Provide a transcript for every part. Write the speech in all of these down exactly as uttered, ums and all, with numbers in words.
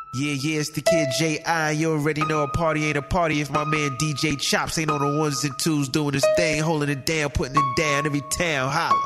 Yeah, yeah, it's the kid J I. You already know a party ain't a party if my man D J Chops ain't on the ones and twos doing his thing, holding it down, putting it down, every town holla.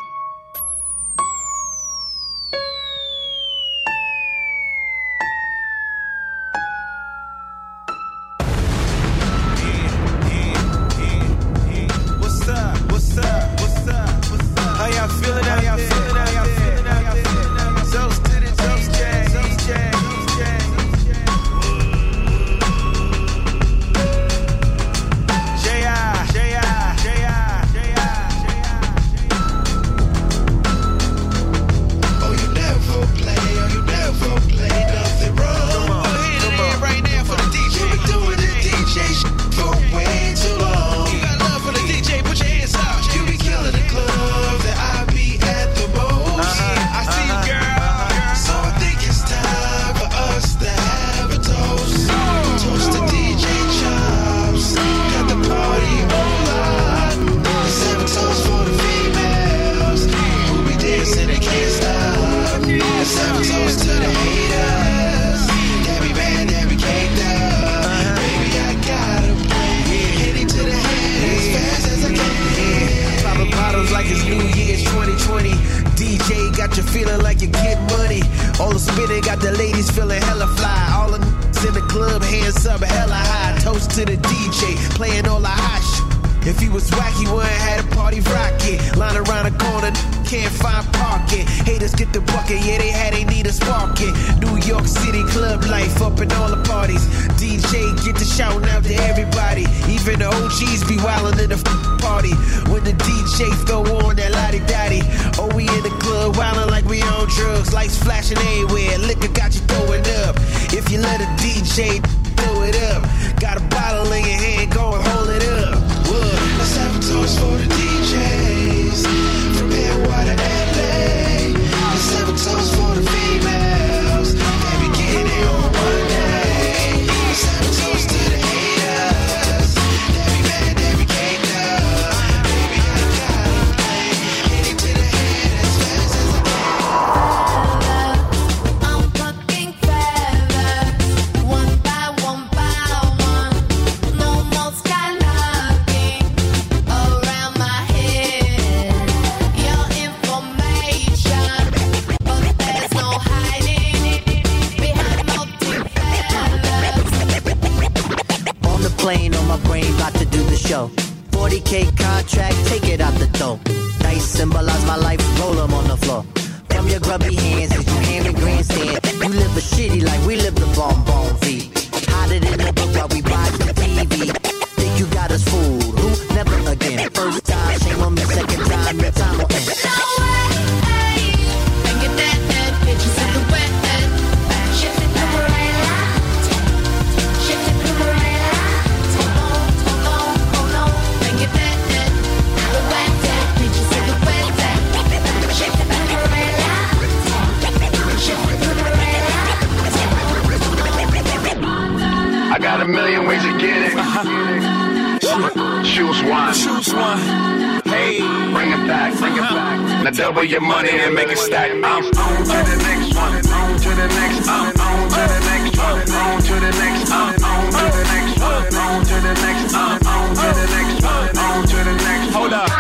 Your money and make it stack. I'm on to the next one. On to the next. I'm on to the next one. On to the next. I'm on to the next one. On to the next. I'm on to the next one. On to the next. Hold up.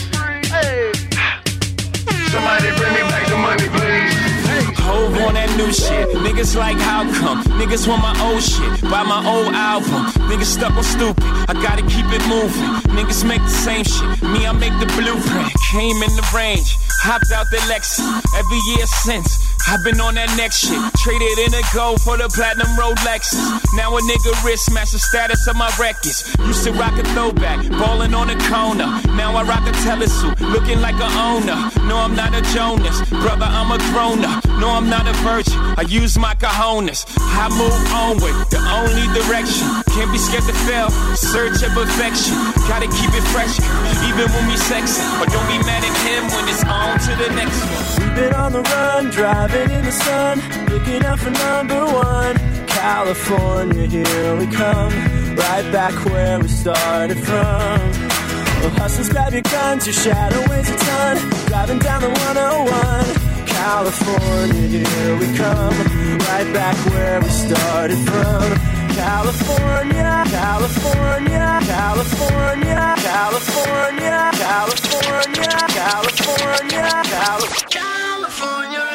Hey. Somebody bring me back the money, please. Hove on that new shit. Niggas like how come? Niggas want my old shit. Buy my old album. Niggas stuck on stupid. I gotta keep it moving. Niggas make the same shit. Me, I make the blueprint. Came in the range. Hopped out the Lexus. Every year since, I've been on that next shit. Traded in a gold for the platinum Rolexes. Now a nigga wrist match the status of my records. Used to rock a throwback, ballin' on a corner. Now I rock a telesuit, looking like a owner. No, I'm not a Jonas, brother, I'm a grown-up. No, I'm not a virgin, I use my cojones. I move onward, the only direction. Can't be scared to fail, search of perfection. Gotta keep it fresh, even when we sexy. But don't be mad at him when it's on to the next one. We've been on the run, driving in the sun, looking out for number one. California, here we come, right back where we started from. Well, hustlers, grab your guns, your shadow weighs a ton, driving down the one oh one. California, here we come, right back where we started from. California, California, California, California, California, California, California, California.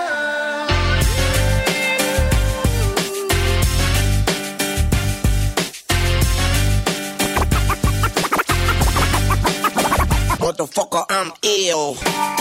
Motherfucker, I'm ill.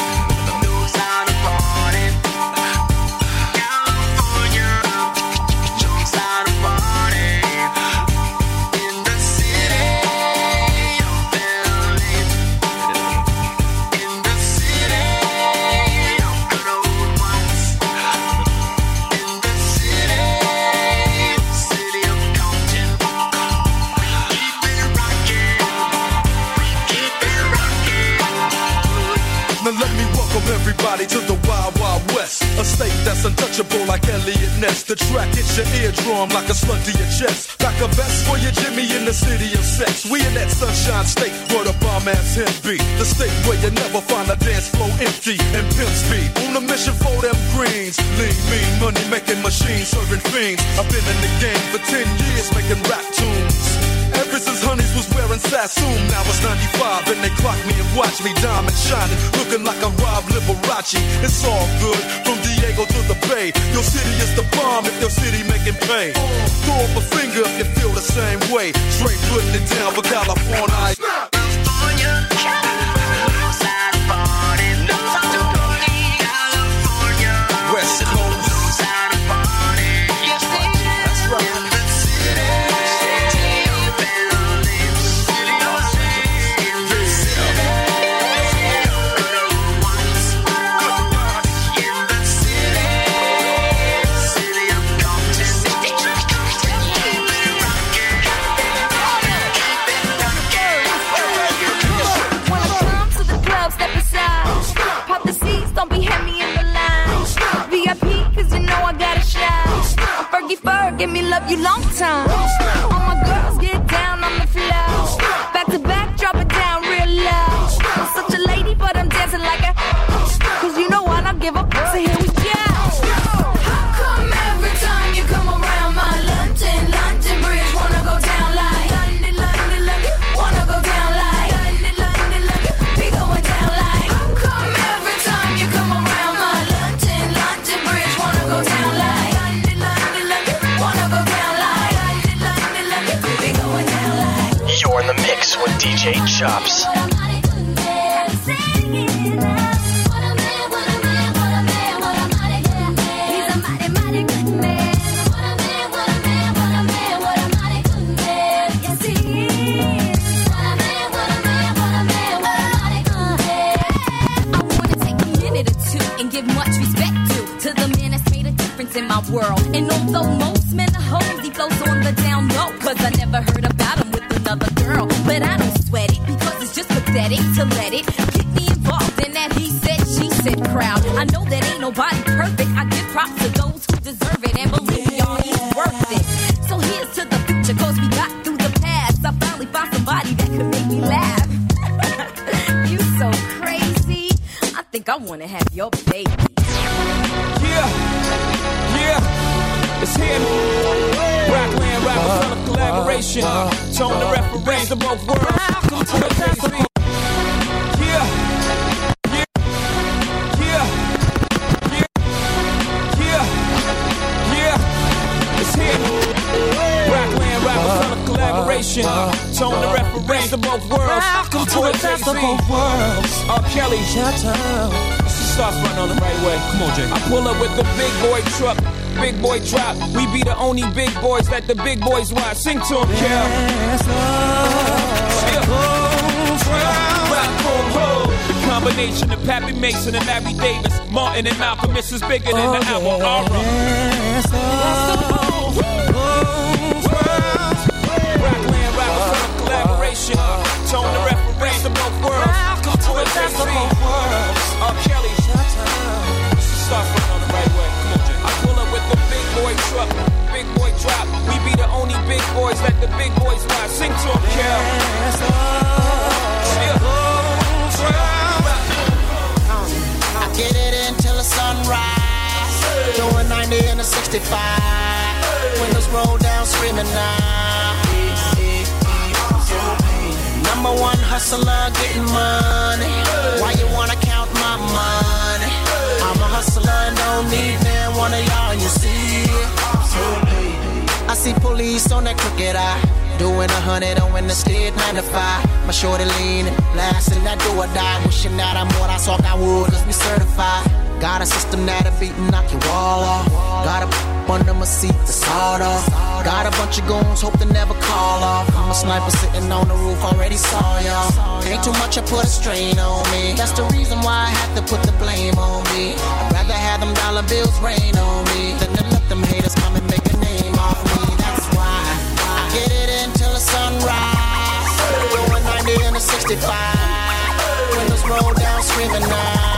Everybody to the Wild Wild West, a state that's untouchable like Elliot Ness. The track hits your eardrum like a slug to your chest. Pack a vest for your Jimmy in the city of sex. We in that sunshine state where the bomb ass him be. The state where you never find a dance floor empty and pimp speed. On a mission for them greens. Lean, mean, money making machines serving fiends. I've been in the game for ten years making rap tunes. Ever since Honeys was wearing Sassoon, now it's ninety-five and they clock me and watch me diamond shining, looking like a Rob Liberace. It's all good, from Diego to the Bay. Your city is the bomb if your city making pain. Throw up a finger if you feel the same way. Straight putting it down for California. California, side party, no California, West Coast, side party, yes, that's right. Give me love you long time. All my girls get down on the floor. Back to back, drop it down real low. I'm such a lady, but I'm dancing like a. Cause you know what, I don't give up. So here we go. How come every time you come around my London, London Bridge wanna go down like London, London, London, wanna go down like London, London, London, be going down like. How come every time you come around my London, London Bridge wanna go down like. You're in the mix with D J Chops. In my world, and although most men are hoes, he flows on the down low. Cause I never heard about him with another girl. But I don't sweat it because it's just pathetic to let it get me involved in that he said, she said crowd. I know that ain't nobody perfect. I give props to those who deserve it, and believe me, y'all, he's worth it. So here's to the future, cause we got through the past. I finally found somebody that could make me laugh. You so crazy. I think I wanna have your baby. Yeah. Yeah, it's him. Rockland rappers on a collaboration. Tone the reference to both worlds. Welcome to the festival. Yeah, yeah, yeah, yeah, yeah, yeah. It's him. Rockland rappers on a collaboration. Tone the reference to both worlds. Welcome to the festival. R. Kelly, shut up. Start fronting on the right way. Come on, Jay. I pull up with the big boy truck, big boy drop. We be the only big boys that the big boys watch. Sing to them, Kel. The combination of Pappy Mason and Larry Davis, Martin and Malcolm, this is bigger than the album Aura. Rockland rappers on a collaboration. Tone the reference to both worlds. Welcome to the festival. R. Kelly. Start from on the right way. Come on, Jay. I pull up with the big boy truck, big boy drop. We be the only big boys that the big boys watch. Sing to them, Kel. I get it until the sun the sixty-five. Windows roll down, screaming now. Number one hustler, getting money. Why you wanna count my money? I'm a hustler and don't need man one of y'all, you see. I see police on that crooked eye, doing a hundred on in the state nine to five. My shorty leaning, blasting that do or die. Wishing that I'm what I saw I would, cause we certified. Got a system that'll beat and knock your wall off. Got a under my seat to sawed off. Got a bunch of goons, hope to never call off. I'm a sniper sitting on the roof, already saw y'all. Ain't too much, I put a strain on me. That's the reason why I have to put the blame on me. I'd rather have them dollar bills rain on me than to let them haters come and make a name off me. That's why I get it until the sunrise. Going ninety in a sixty-five. Windows roll down, screaming now.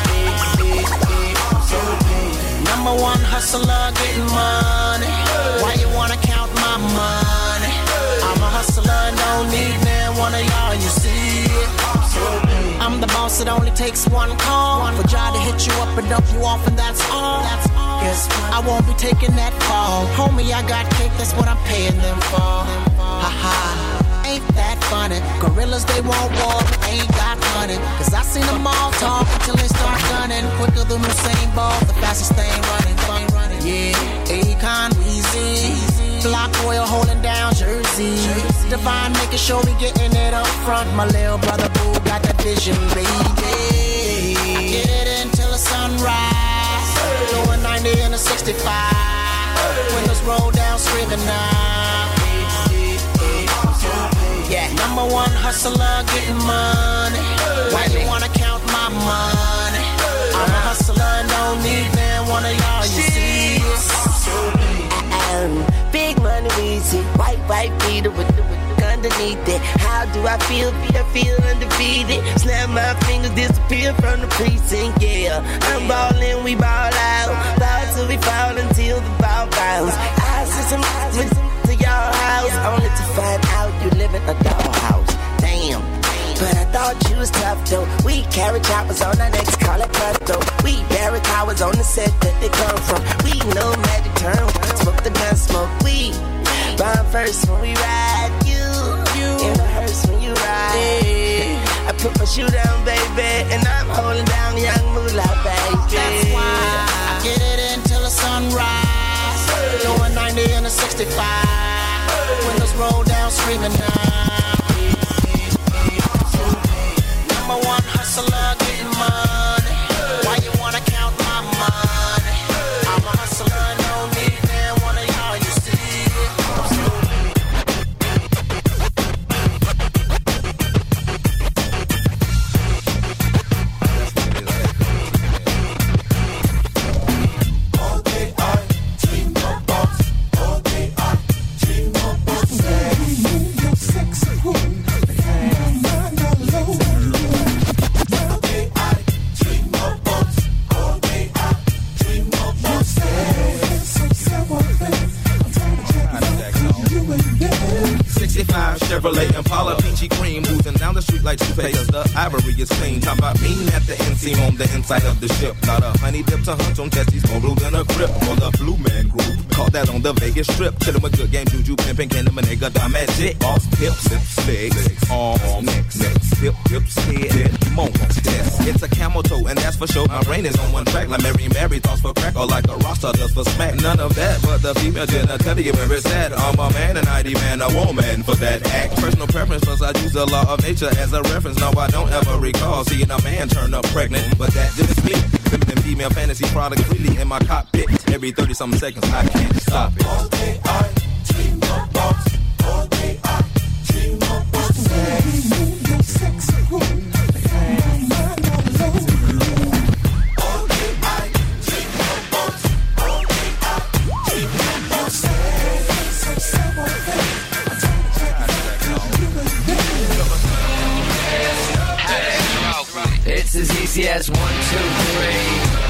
Number one hustler, getting money. Why you wanna count my money? I'm a hustler and don't need man one of y'all, you see. I'm the boss, it only takes one call for try to hit you up and dump you off, and that's all. That's all. Yes, I won't be taking that fall. Homie, I got cake, that's what I'm paying them for. Ha ha. Ain't that funny? Gorillas, they want war, but ain't got money. Cause I seen them all talk until they start gunning. Quicker than Usain Bolt, the fastest thing running. running. Yeah, Akon, Weezy, Block Oil holding down Jersey. Jersey. Divine making sure we getting it up front. My little brother Boo got that vision, baby. I get it until the sunrise. Going ninety in a sixty-five. Windows roll down, screaming now. Yeah, number one hustler, getting money. Why you wanna count my money? I'm a hustler and don't need man one of y'all, you see. Um, big money, Weezy, white, white beater with the underneath it. How do I feel? I feel undefeated. Snap my fingers, disappear from the precinct, yeah. I'm ballin', we ball out. Ball till we fall until the ball bounce. I see some eyes to your house, only to find out you live in a dollhouse. Damn. But I thought you was tough though. We carry choppers on our necks, call it though. We bury cowards on the set that they come from. We know magic turn, smoke the gun, smoke weed. Bomb first when we ride, you, you in the hearse when you ride. Yeah. I put my shoe down, baby, and I'm holding down young moolah, baby. That's why I get it until the sunrise. Going ninety in a sixty-five. Windows roll down, screaming now. Number one hustler, getting money. Why you wanna count my money? I'm a hustler and don't need man one of y'all, you see. All day I dream about, all day I dream about move your sexy woman. sixty-five Chevrolet Impala, peachy cream, oozing down the street like toothpaste. The ivory is clean. Talk about mean at the inseam on the inside of the ship. Got a honey dip to hunch on testes, more blue than a grip. For the Blue Man Group, caught that on the Vegas Strip. Chillin' with good game, juju, pimpin', candy, my nigga, the magic. Off hips, hips, legs, arms, necks, necks, hip, hips, head, monkey test. It's a camel toe, and that's for sure. My brain is on one track, like Mary Mary thoughts for crack, or like a roster does for smack. None of that, but the female genitalia where it's at. I'm a man and I demand a woman for that act. Personal preference, plus I use the law of nature as a reference. No, I don't ever recall seeing a man turn up pregnant, but that just me. Feminine female fantasy product freely in my cockpit. Every thirty something seconds, I can't stop it. All day I dream about, all day I dream about move your sexy woman. It's as easy as one, two, three.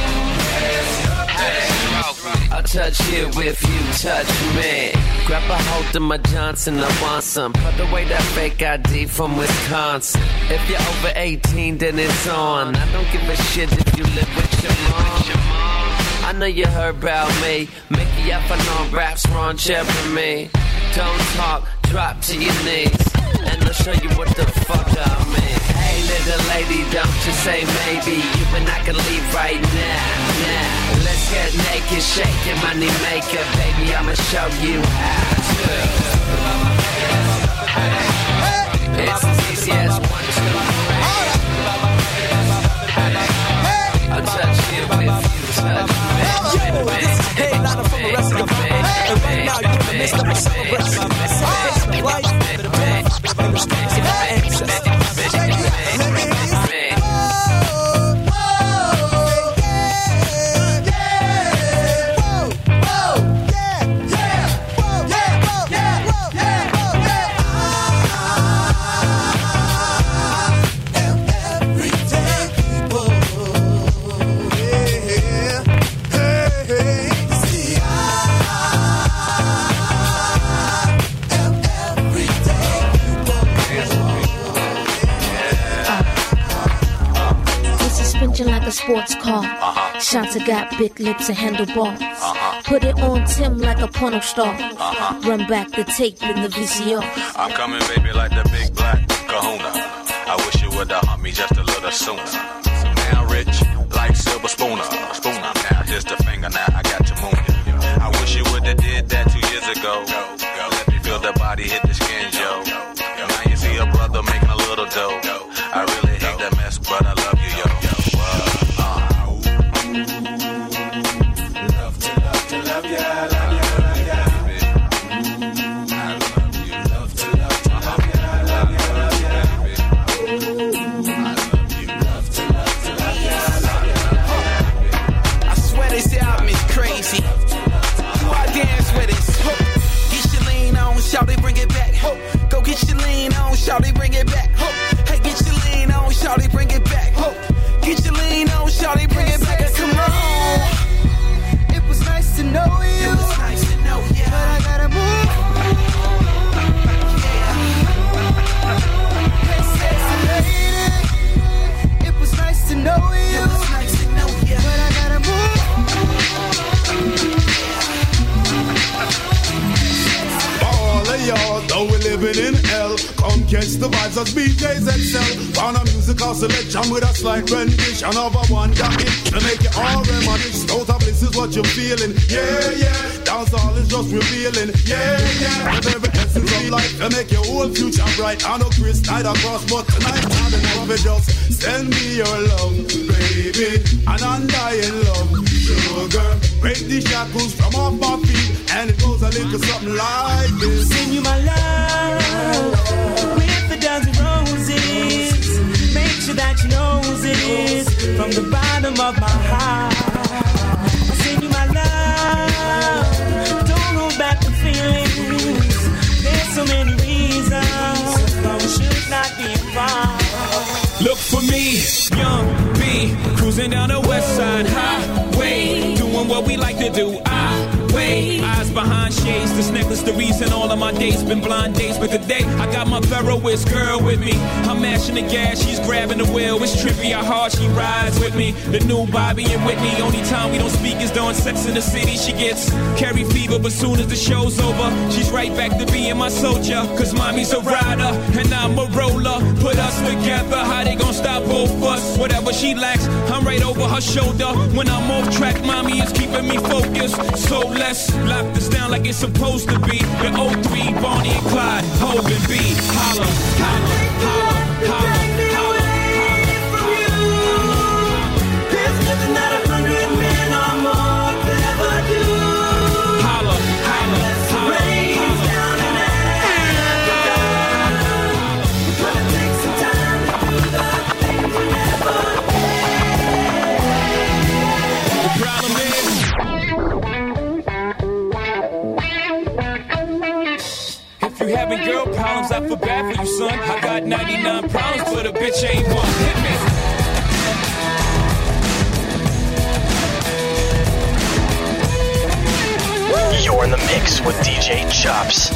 I'll touch you if you touch me. Grab a hold of my Johnson, I want some. Put away that fake I D from Wisconsin. If you're over eighteen, then it's on. I don't give a shit if you live with your mom. I know you heard about me. Mickey up and on raps, Ron Jeremy. Don't talk, drop to your knees, and I'll show you what the fuck I mean. Hey little lady, don't you say maybe. You and I can leave right now, now. Let's get naked, shake your money maker. Baby, I'ma show you how to. It's as easy as one, two, three. I'll touch you if you touch me. Yo, this is headliner from the rest of the band. And right now you're in the midst of a celebration. Celebration of life, for the benefit and respect of our ancestors. Like a sports car. Uh-huh. Shanta got big lips and handlebars. Uh-huh. Put it on Tim like a porno star. Uh-huh. Run back the tape in the V C R. I'm coming, baby, like the big black kahuna. I wish you would have humped me just a little sooner. Now rich, like silver spooner. Spooner. Now here's the finger, now I got to moon you. I wish you would have did that two years ago. Let me feel the body hit the skin, yo. Now you see a brother making a little dough. I really hate that mess, but I love you, yo. Shawty, bring it back. Ho. Go get your lean on. Shawty, bring it back. Ho. Hey, get your lean on. Shawty, bring it back. Ho. Get your lean on. Shawty, bring it back. Come on. It was nice to know you. It was nice to know you. But I gotta move. Yeah. Hey, sexy lady. It was nice to know you. It was nice to know you. But I gotta move. Y'all know we're living in hell. Come catch the vibes as B Js excel. Found a musical selection with a slight rendition of a one got it to make it all reminisce. Total bliss is what you're feeling. Yeah, yeah. Dancehall is just revealing. Yeah, yeah. With every essence of life to make your whole future bright. I know Chris night across, but tonight and the night we just send me your love, baby, an undying love. Sugar, break the shackles from off my feet, and it goes a little something like this. Send you my love with the dozen roses. Make sure that you know it from the bottom of my heart. I send you my love. Don't hold back the feelings. There's so many reasons why we should not be involved. Look for me, young B, cruising down the west side highway, doing what we like to do. I wait, eyes behind shades. This necklace, the reason all of my dates been blind dates. But today, I got my Ferroist girl with me. I'm mashing the gas, she's grabbing the wheel. It's trippy how hard she rides with me. The new Bobby and Whitney. Only time we don't speak is during Sex in the City. She gets carry fever, but soon as the show's over, she's right back to being my soldier. Cause mommy's a rider, and I'm a roller. Put us together, how they gon' stop both of us? Whatever she lacks, I'm right over her shoulder. When I'm off track, mommy is keeping me focused. So let's lock this down like it's supposed to be. The oh three, Bonnie and Clyde, Hope and B. Holla, holla, holla, holla. Having girl problems, I feel bad for you, son. I got ninety-nine problems, but a bitch ain't one. Hit me. You're in the mix with D J Chops.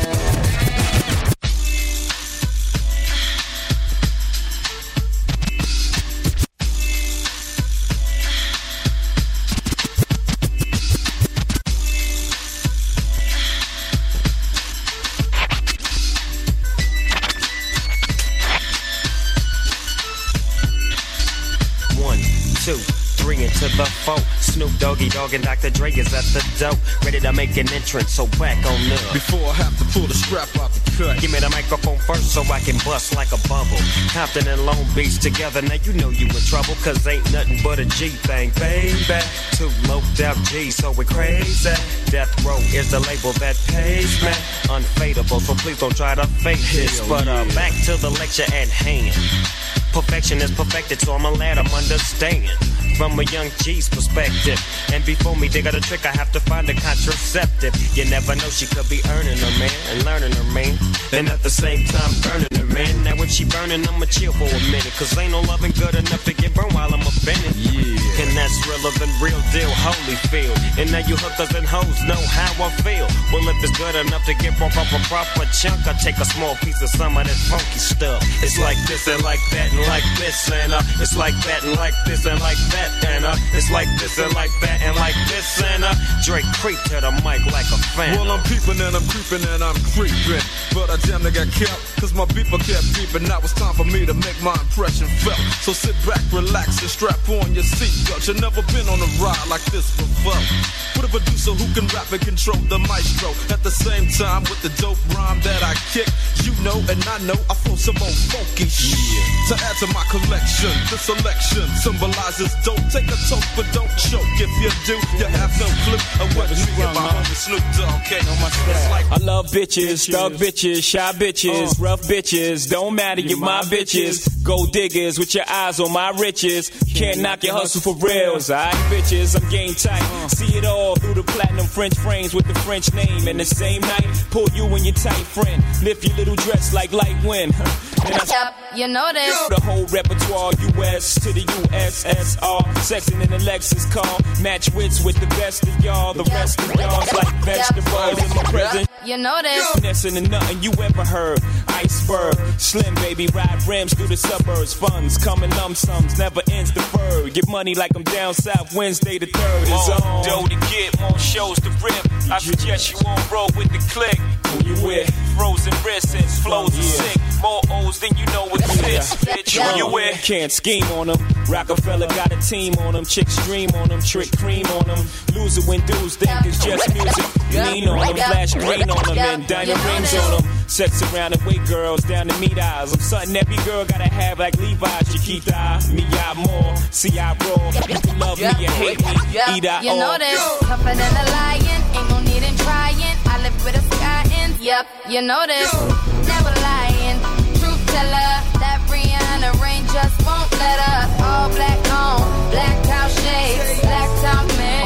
Snoop Doggy Dogg and Doctor Dre is at the door, ready to make an entrance, so back on up. Before I have to pull the strap out the cut, give me the microphone first so I can bust like a bubble. Compton and Long Beach together, now you know you in trouble, cause ain't nothing but a G thing, baby. Two loped out G's, so we crazy. Death Row is the label that pays me. Unfadable, so please don't try to fake this. But uh, back to the lecture at hand. Perfection is perfected, so I'ma let 'em understand from a young G's perspective. And before me dig out a trick, I have to find a contraceptive. You never know, she could be earning her man and learning her man, and at the same time burning her man. Now when she burning, I'ma chill for a minute, cause ain't no loving good enough to get burned while I'm offended. Yeah. And that's realer than real deal, Holyfield. And now you hookers and hoes know how I feel. Well, if it's good enough to get broke off a proper chunk, I take a small piece of some of that funky stuff. It's like this and like that and like this and uh, it's like that and like this and like that. And uh, it's like this and like that and like this and uh, Drake creep to the mic like a fan. Well, I'm peeping and I'm creeping and I'm creeping, but I damn near got kept, cause my beeper kept beeping. Now it's time for me to make my impression felt. So sit back, relax, and strap on your seatbelt. You've never been on a ride like this before. With a producer who can rap and control the maestro. At the same time, with the dope rhyme that I kick, you know and I know I throw some old funky shit. Yeah. To add to my collection, the selection symbolizes dope. Take a toke, but don't choke. If you do, you have no clue of what me and my homie Snoop Dogg can't on my like. I love bitches, thug bitches, shy bitches, uh. rough bitches. Don't matter, you're my bitches. Gold diggers with your eyes on my riches. Can't knock your hustle for reals. Alright, bitches, I'm game tight. See it all through the platinum French frames with the French name. And the same night, pull you and your tight friend. Lift your little dress like light wind. Yep, you know this. The whole repertoire, U S to the U S S R. Sexing in a Lexus car. Match wits with the best of y'all. The rest of y'all's like vegetables in my present. You know this. Finessing and nothing you ever heard. Iceberg, slim baby, ride rims through the suburbs. Funds coming lump sums, never ends deferred. Get money like I'm down south. Wednesday the third is on. Dough to get, more shows to rip. I suggest you won't roll with the click. Who you with? Frozen wrists and flows are sick. More O's than you know what fits. Bitch, who you with? Can't scheme on them. Rockefeller got a team on them. Chicks dream on them. Trick cream on them. Loser when dudes think it's just music. Lean on them. Flash green on them. And diamond rings on them. Sex around and wait girls down to meet eyes. I'm something every girl gotta have like Levi's. Chiquita, me out more. See I roll. You can love me and hate me. Eat I You know this. Tougher than a lion. Ain't no need in trying. I live with a sky in. Yep, you know this. Never lying. Truth teller. That Rihanna rain just won't let up. All black on. Black cow shades. Black top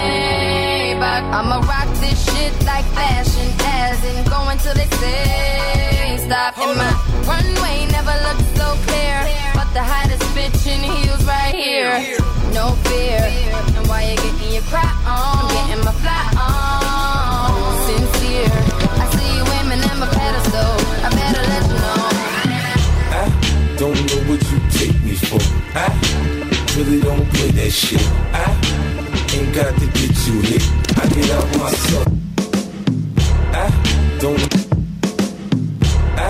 Maybach. I'ma rock this shit like fashion. As in going till they say stop. And my runway never looked so clear. But the hottest bitch in heels right here. No fear. And while you're getting your cry on, I'm getting my fly on. Sincere. I see you aiming at my pedestal. I better let you know. I don't know what you take me for. I really don't play that shit. I ain't got to get you hit. I get out myself. I don't. I.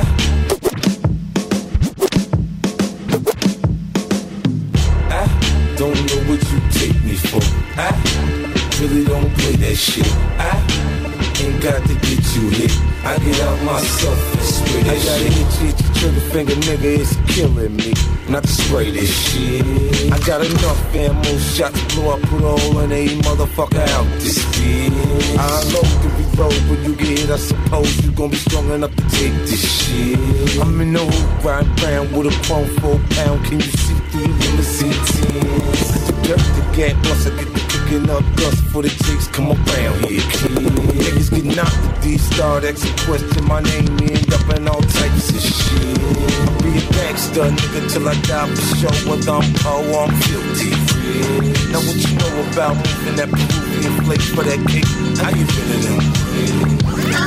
I don't know what you take me for. I really don't play that shit. I ain't got to get you hit. I get out myself and spray this shit. I gotta hit you, your trigger finger, nigga, it's killing me. Not to spray this shit. I got enough ammo, shots blow up, put a hole in a motherfucker out this bitch. I know you can be rolled when you get hit, I suppose you gon' be strong enough to take this shit. I'm in the hoop, riding round with a chrome four pound, can you see through the limousine? Dirt the gap, plus I get the cooking up dust for the chicks come around here, kid. Niggas get knocked at these start asking question my name, end up in all types of shit. I'll be a gangster, nigga, till I die for sure. Whether I'm poor or I'm filthy. Now what you know about moving that Peruvian flake for that cake? How you feeling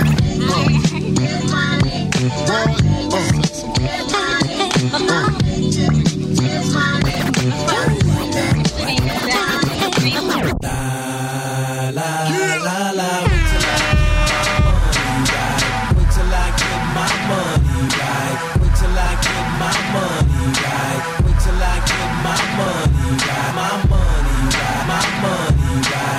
La la la la. Wait till I get my money right. Wait till I get my money right. Wait till I get my money right. My money right. My money right.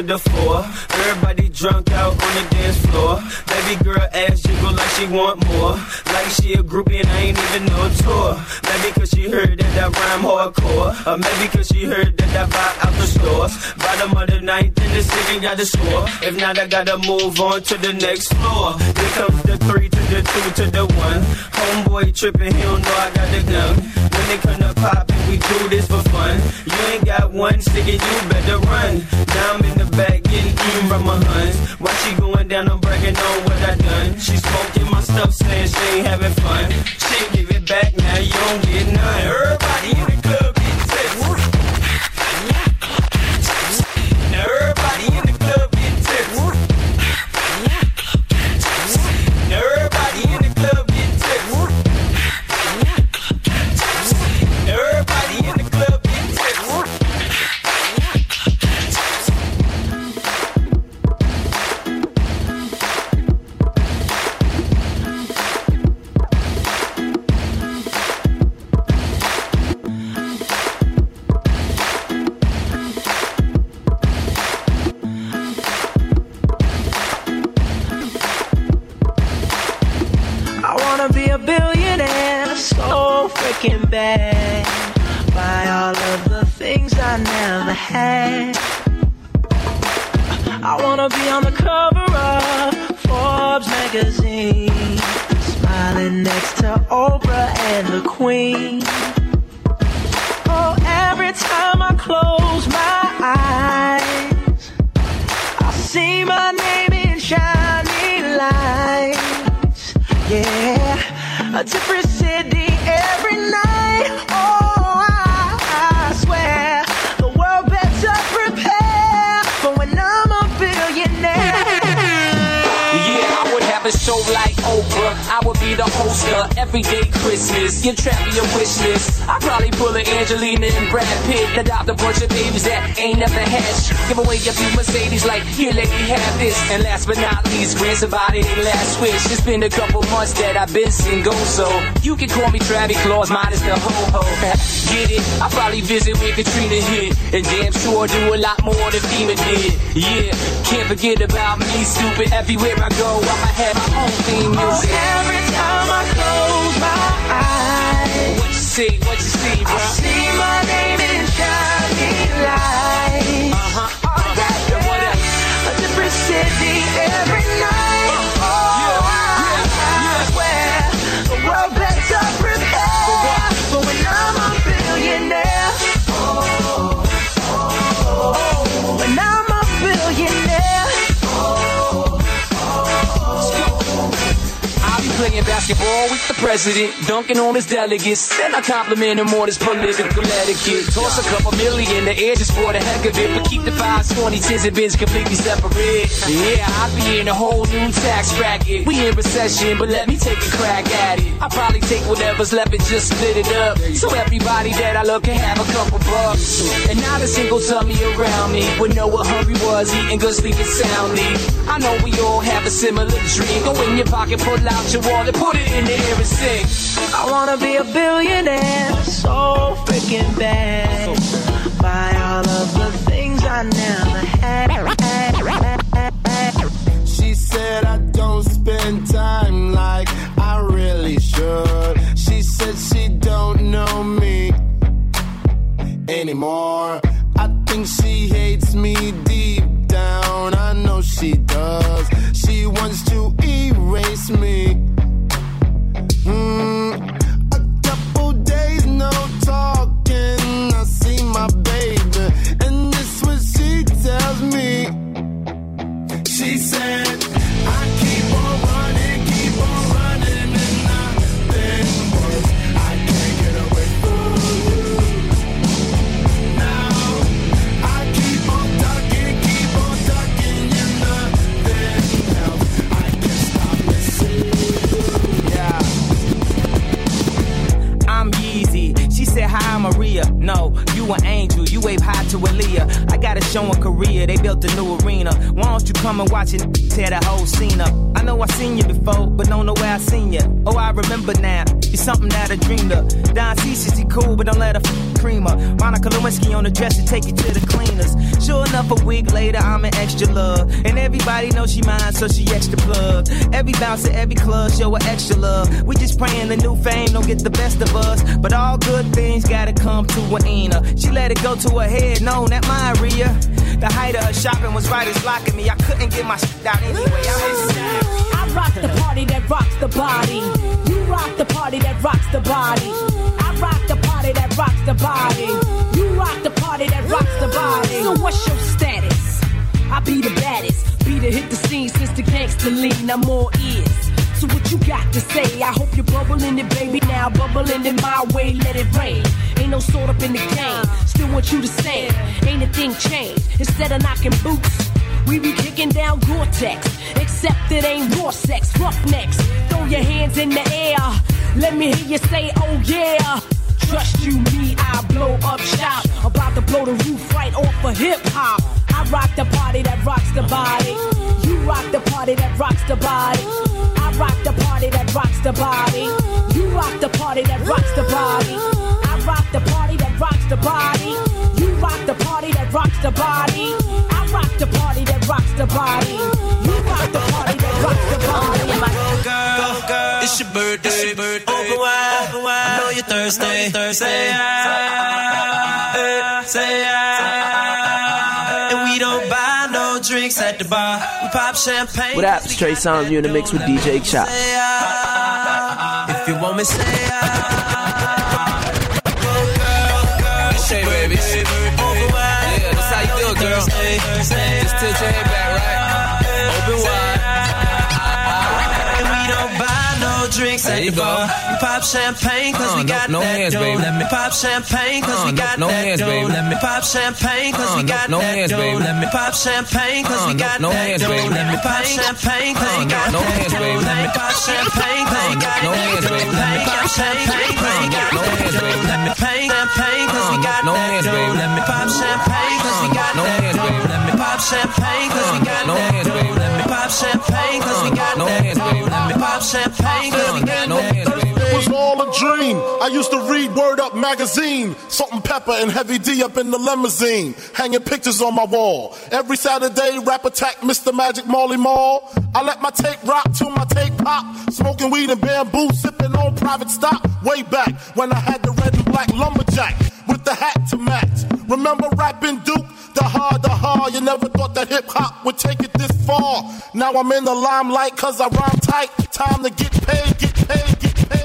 to the floor. Everybody drunk out on the dance floor. Baby girl ass jiggle like she want more. Like she a groupie and I ain't even no tour. Maybe cause she heard that I rhyme hardcore. Or maybe cause she heard that I buy out the stores. Bottom of the ninth in the city got the score. If not, I gotta move on to the next floor. Here comes the three to the two to the one. Homeboy tripping, he don't know I got the gun. When they come to poppin', we do this for fun. You ain't got one sticky, you better run. Now I'm in the back getting eaten from my huns. While she going down, I'm bragging on what I done. She smoking my stuff, saying she ain't having fun. She give it back, now you don't get none. Everybody in the club get tipsy. Now everybody in the club get tipsy. Now everybody in the club get tipsy. Now everybody in the club get tipsy. Be a billionaire, so freaking bad. Buy all of the things I never had. I wanna be on the cover of Forbes magazine, smiling next to Oprah and the Queen. Oh, every time I close my eyes, I see my name in shining lights. Yeah, a different city every night. Oh, I, I swear the world better prepare for when I'm a billionaire. Yeah, I would have a show like Oprah. I would be the host of Everyday Christmas. Give Travis a wish list. I'd probably pull an Angelina and Brad Pitt, adopt a bunch of babies that ain't never had shit. Give away a few Mercedes like, here lady, have this. And last but not least, grant somebody their last wish. It's been a couple months that I've been single, so you can call me Travis Claus, minus the ho-ho. Get it? I probably visit where Katrina hit, and damn sure do a lot more than FEMA did. Yeah, can't forget about me, stupid. Everywhere I go, I'ma have my own theme music. Oh, every time I close my eyes, what you see, what you see, bro? I see my name in shining lights. Uh-huh, alright, then what else? A different city every night. Oh, yeah, yeah, yeah. I swear the world better prepare for when I'm a billionaire. Oh, oh, oh, when I'm a billionaire. Oh, playing basketball with the president, dunking on his delegates. Then I compliment him on his political etiquette. Toss a couple million in the air just for the heck of it, but keep the fives, twenty, tens, and bins completely separate. Yeah, I'd be in a whole new tax bracket. We in recession, but let me take a crack at it. I'll probably take whatever's left and just split it up, so everybody that I love can have a couple bucks. And not a single tummy around me would know what hungry was, eating good, sleeping soundly. I know we all have a similar dream. Go in your pocket, pull out your wallet, put it in the air and sing. I wanna be a billionaire, so freaking bad. Buy all of the things I never had. She said I don't spend time like I really should. She said she don't know me anymore. I think she hates me deep down. I know she does. She wants to erase me. Mm, a couple days no talking. I see my baby, and this is what she tells me. She said, I keep on running, keep on running, and nothing works. I can't get away from you. Now I keep on talking, built a new arena. Why don't you come and watch it, tear that whole scene up? I know I seen you before, but don't know where I seen you. Oh, I remember now. You're something that I dreamed of. Don C C C cool, but don't let her f- cream her. Monica Lewinsky on the dresser, take you to the cleaners. Sure enough, a week later, I'm an extra love. And everybody knows she mine, so she extra plug. Every bounce at every club, show her extra love. We just praying the new fame don't get the best of us. But all good things gotta come to an end. She let it go to her head, no, not mine, Rhea. The height of her shopping was right as locking me. I couldn't get my shit out anyway. I, I rock the party that rocks the body. You rock the party that rocks the body. I rock the party that rocks the body. You rock the party that rocks the body. So what's your status? I be the baddest. Be the hit the scene since the gangster lean. I'm all ears. So what you got to say? I hope you're bubbling it, baby. Now bubbling it my way, let it rain. Ain't no sort up in the game. Still want you to say, ain't a thing changed. Instead of knocking boots, we be kicking down Gore-Tex. Except it ain't raw sex, roughnecks. Throw your hands in the air. Let me hear you say, oh yeah. Trust you, me, I blow up shop. About to blow the roof right off of hip-hop. I rock the party that rocks the body. You rock the party that rocks the body. I rock the party that rocks the body. You rock the party that rocks the body. I rock the party that rocks the body. You rock the party that rocks the body. I rock the party that rocks the body. You rock the party that rocks the body. Go girl, go girl, it's your birthday. It's your birthday. Open wide, open wide. I know you're thirsty. Thursday. Say I, say I. And we don't buy no drinks at the bar. We pop champagne. What up, Straight Sounds? You're in the mix with D J Chop. If you want me, say I. Go girl, girl. Say baby. Open wide. Yeah, that's how you do it, girl. Just tilt your head back, right? Open wide. And we don't buy no drinks at the bar. We pop champagne cause uh, we got no, no that hands, dough. Baby. Let me pop champagne cause uh, we got no, no that hands, dough. Baby. Let me pop champagne cause uh, we got no, no that hands, dough. Baby. Let me pop champagne cause uh, we got no, no that hands, dough. Baby. Let me pop champagne cause we got no hands, baby. Let me pop champagne cause we got no hands, baby. Let me pop champagne cause we got no hands, baby. Let me pay champagne cause we got no hands, baby. Let me pop champagne cause we got no hands, baby. Let me pop champagne cause we got no hands, baby. Let me pop champagne cause we got no hands, baby. Let me pop champagne cause we got no hands, baby. It was all a dream. I used to read Word Up magazine. Salt and Pepper and Heavy D up in the limousine. Hanging pictures on my wall. Every Saturday, Rap Attack, Mister Magic Marley Marl. I let my tape rock till my tape pop. Smoking weed and bamboo, sipping on private stock. Way back when I had the red and black lumberjack with the hat to match. Remember rapping Duke? The hard, the hard. You never thought that hip hop would take it this far. Now I'm in the limelight cause I rhyme tight. Time to get paid, get paid, get paid.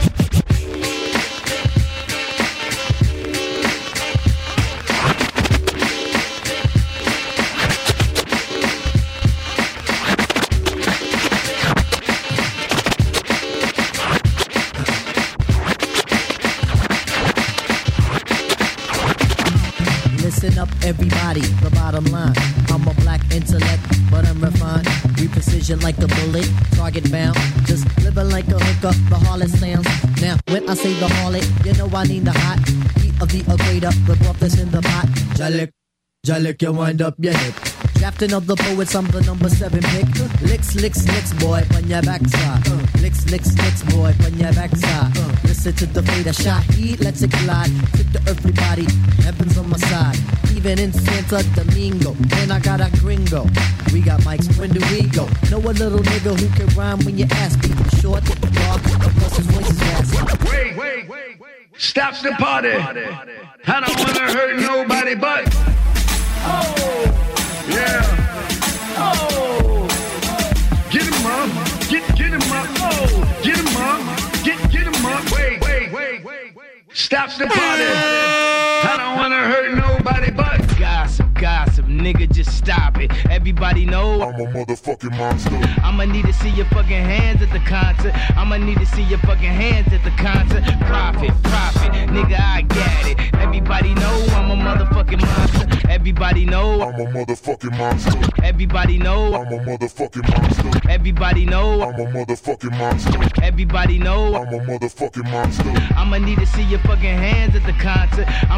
Listen up, everybody, the bottom line. I'm a black intellect, but I'm refined. We precision like a bullet, target bound. Just living like a hooker, the harlot sounds. Now, when I say the harlot, you know I need the hot heat of the equator. Rip off this in the pot. Jalik, Jalik, you wind up your hip. Drafting of the poets, I'm the number seven pick. Licks, licks, licks, boy, on your backside. Uh, licks, licks, licks, boy, on your backside. Uh, listen to the fader shot, heat, let's it glide. Tip the earthly body, heaven's on my side. Even in Santo Domingo, and I got a gringo. We got mics, when do we go? Know a little nigga who can rhyme when you ask people short, dark, plus his voice is raspy. Wait, wait, wait, stop the party. I don't wanna hurt nobody but. Oh. Yeah. Oh. Get him up. Get get him up. Oh. Get him up. Get get him up. Wait, wait, wait, wait. Stop the party. I don't wanna hurt nobody but. Gossip, gossip, nigga, just stop it. Everybody know I'm a motherfucking monster. I'ma need to see your fucking hands at the concert. I'ma need to see your fucking hands at the concert. Profit, profit, nigga, I got it. Everybody know I'm a motherfucking monster. Everybody know I'm a motherfucking monster. Everybody know I'm a motherfucking monster. Everybody know I'm a motherfucking monster. Everybody know I'm a motherfucking monster. I'ma need to see your fucking hands at the concert. I'ma need to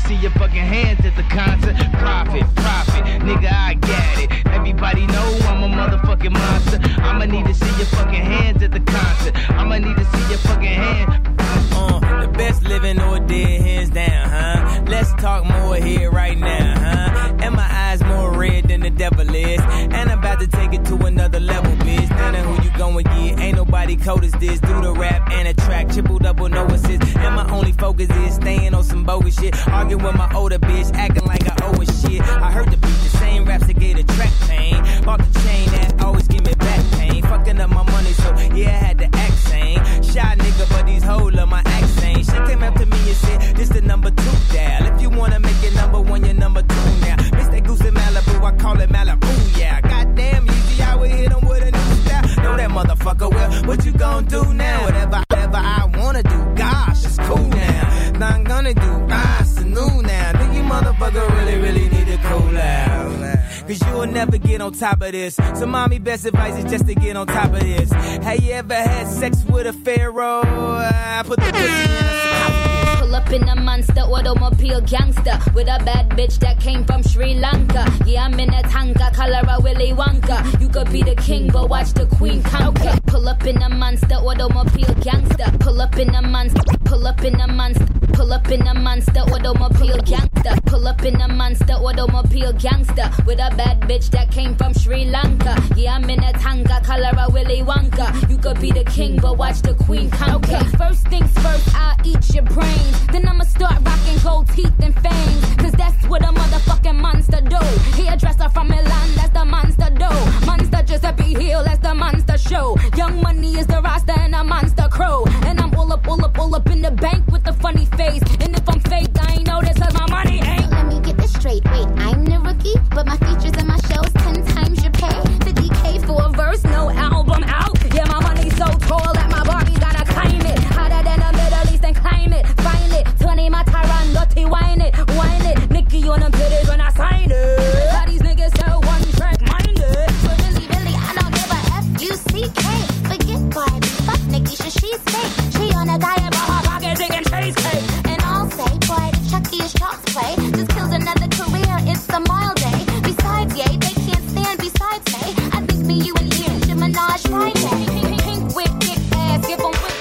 see your fucking hands at the concert. Profit, profit, nigga, I got it. Everybody know I'm a motherfucking monster. I'ma need to see your fucking hands at the concert. I'ma need to see your fucking hand. Uh, the best living or dead, hands down, huh? Let's talk more here right now, huh? And my eyes more red than the devil is. And I'm about to take it to another level, bitch. Now that who you gon' get? Ain't nobody cold as this. Do the rap and a track, triple double, no assist. And my only focus is staying on some bogus shit. Arguing with my older bitch, acting like I owe a shit. I heard the beat, the same raps that gave the track pain. Bought the chain that always give me back pain. Fucking up my money, so yeah, I had to act sane. Shy nigga, but these hoes love my accent. She came up to me and said, this the number two dial. If you wanna make it number one, you're number two now. Miss that goose in Malibu, I call it Malibu, yeah. Goddamn, easy, I would hit him with a new style. Know that motherfucker well, what you gon' do now? Whatever, whatever I wanna do, gosh, it's cool now. Now I'm gonna do, ah, it's new now. Think you motherfucker really, really need to cool out. Cause you'll never get on top of this. So mommy, best advice is just to get on top of this. Have you ever had sex with a pharaoh? I put the pussy in a sarcophagus. Pull up in a monster automobile gangster with a bad bitch that came from Sri Lanka. Yeah, I'm in a tanka, color a Willy Wonka. You could be the king, but watch the queen conquer. Okay. Pull up in a monster automobile gangster. Pull up in a monster. Pull up in a monster. Pull up in a monster automobile gangster. Pull up in a monster automobile gangster with a bad bitch that came from Sri Lanka. Yeah, I'm in a tanka, color a Willy Wonka. You could be the king, but watch the queen conquer. Okay, first things first, I'll eat your brains. Then I'ma start rocking gold teeth and fangs. Cause that's what a motherfucking monster do. Hairdresser from Milan, that's the monster do. Monster Giuseppe Hill, that's the monster show. Young Money is the roster and a monster crow. And I'm all up, all up, all up in the bank with a funny face. And if I'm fake, I ain't know this cause my money ain't. Let me get this straight, wait, I'm the rookie, but my features and my shows ten times your pay. fifty K for a verse, no album out. Yeah, my money's so tall that my Barbie gotta climb it. Hotter than the Middle East and climb it. Find it, Tony my Tyron, dirty wine it, wine it. Nicky on them titties when I sign it. How these niggas so one track minded. But really, really, I don't give a F U C K. Forget Barbie, fuck Nikki, should she stay? She on a diet, but her pocket digging cheesecake. And I'll say, boy, the Chucky is child's play. Just kills another career, it's a mile day. Besides, yay, they can't stand besides me. I think me, you, and you should menage Friday. Pink, pink, whip, kick ass, give them whip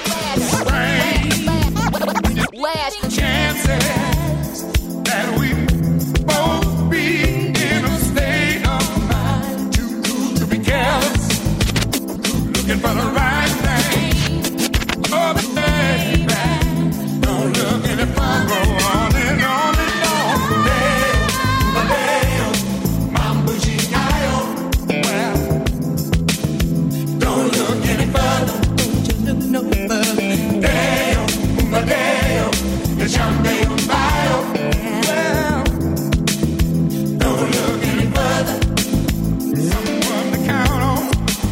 lash. Chances that we both be in a state of mind too cool to be careless, looking for the right thing. Oh, baby, don't look any further. Go on and on and on. Damn, damn, mambo G-I-O. Well, don't look any further. Don't you look no further. Damn, damn. It's your damn bio. Well, don't look any further. Someone to count on.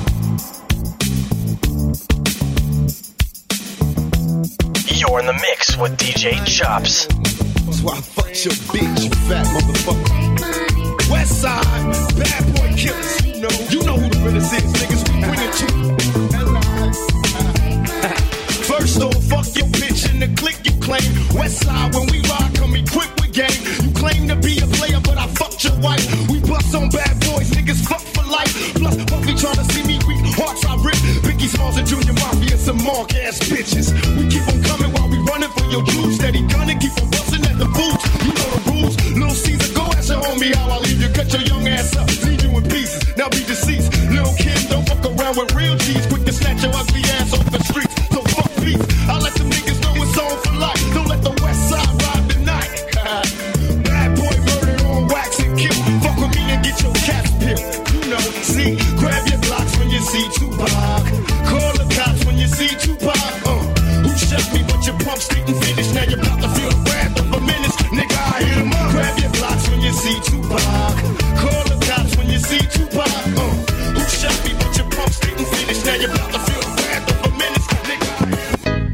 You're in the mix with D J Chops. That's why I fucked your bitch, you fat motherfucker. West Side, bad boy killers. You know, you know who the realest is, niggas. We bring it to you. First off, fuck your bitch in the clique you claim. West Side, when we ride, come equipped with game. You claim to be a player, but I fucked your wife. We bust on bad boys, niggas fuck for life. Plus, Puffy tryna see me weak, hearts I rip. Biggie Smalls and Junior Mafia, some mark ass bitches. We keep on coming while we running for your juice. Steady gunning, keep on busting at the boots. You know the rules. Little Caesar, go ask your homie how I leave you. Cut your young ass up, leave you in pieces. Now be deceased. Little Kim, don't fuck around with real G's. Quick to snatch your ugly ass off the streets. So fuck peace. I let them niggas know it's on for life. Don't let the West Side ride tonight. Bad boy murder on wax and kill. Fuck with me and get your cats peeled. You know, see, grab your blocks when you see Tupac. Call the cops when you see Tupac. Uh, who shot me but your pumps didn't finish. Now you're about to feel the wrath of a menace. Nigga, I hit him up. Grab your blocks when you see Tupac. Call the cops when you see Tupac. Uh, who shot me but your pumps didn't finish. Now you're about to feel the wrath of a menace. Nigga, I hit him up.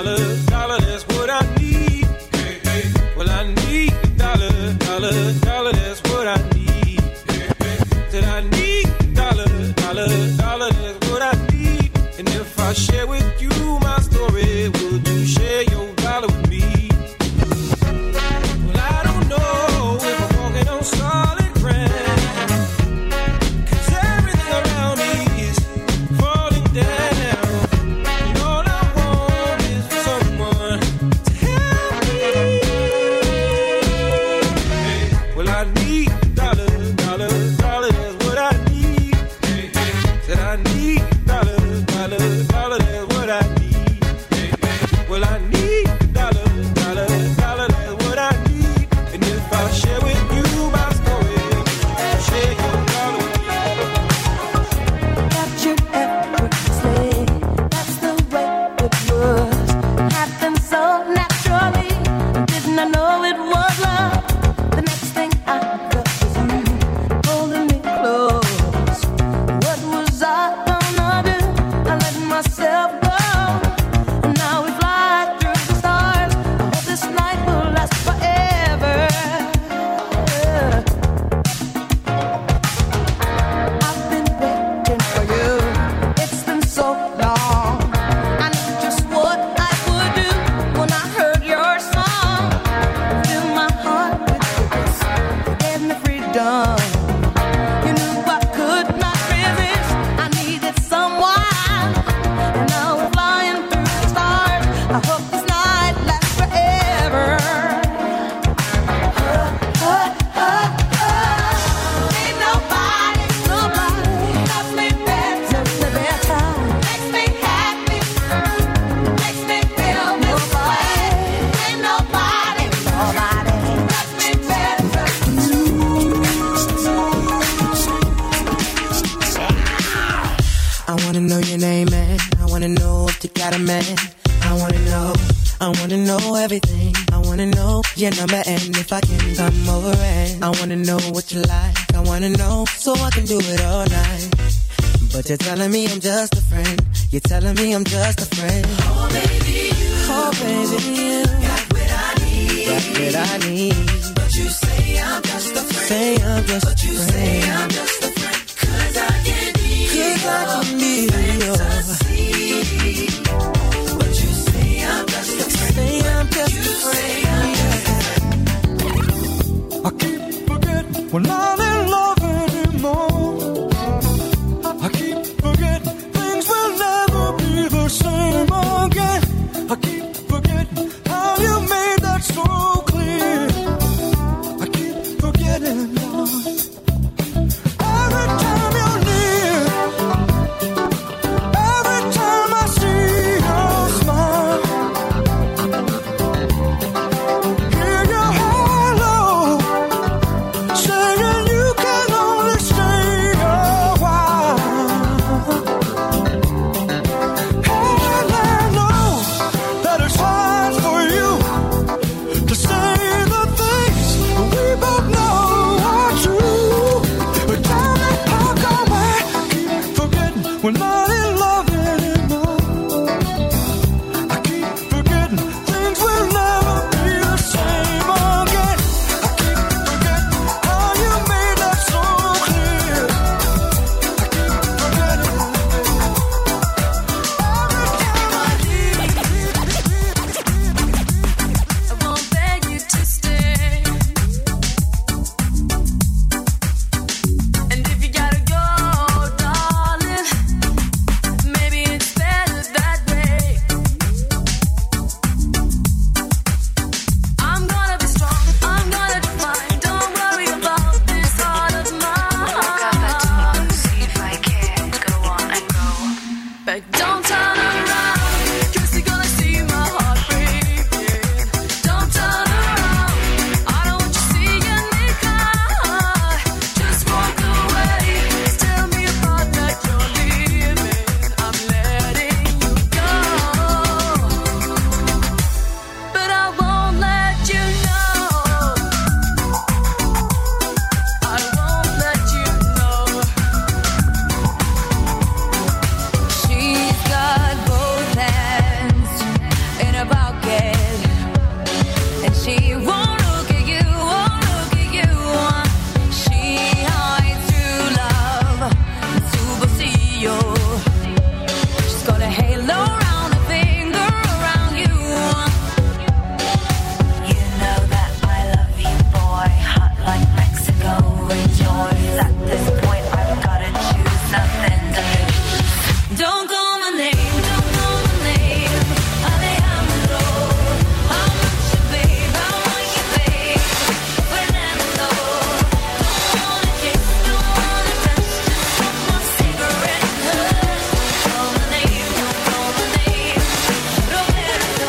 Dollar, dollar, wanna know your name, man. I wanna know if you got a man. I wanna know, I wanna know everything. I wanna know your number and if I can come over and I wanna know what you like. I wanna know so I can do it all night. But you're telling me I'm just a friend. You're telling me I'm just a friend. Oh baby, you, oh baby, you got what I need. Got what I need. But you say I'm just a friend. Say I'm just but a you friend. Say I'm just a friend. Cause I can be, cause I can be fantasy. But you say I'm just a friend. Say I'm just you a friend. I keep forgetting we're not in love anymore. I keep forgetting things will never be the same again. I keep forgetting how you made that so clear. I keep forgetting, Lord. Every time you're near, every time I see your smile, hear your hello, saying you can only stay a while. And I know that it's hard for you to say the things we both know are true. But time and talk away, keep forgetting we're not in love anymore. I keep forgetting things will never be the same again. I keep forgetting how you made that so clear. I keep forgetting. I won't beg you to stay. And if you gotta go, darling, maybe it's better that way. I'm gonna be strong, I'm gonna define. Don't worry about this heart of mine. See if I can go on and go. But don't turn around, 'cause you're gonna see my heart breaking. Don't turn around, I don't want you seeing me cry. Just walk away, tell me about that you're leaving. I'm letting you go, but I won't let you know. I won't let you know. She's got both hands in a pocket, and she won't look at you, won't look at you. She hides true love, superseo. She's got a halo around her finger around you. You know that I love you, boy, hot like Mexico. Rejoice at this point, I've gotta choose nothing to lose. Don't call my name, don't call my name. Alejandro, how much you babe, how much you babe. Fernando, don't wanna kiss, don't wanna touch, just want my cigarette hush. Call my name, don't call my name. Roberto.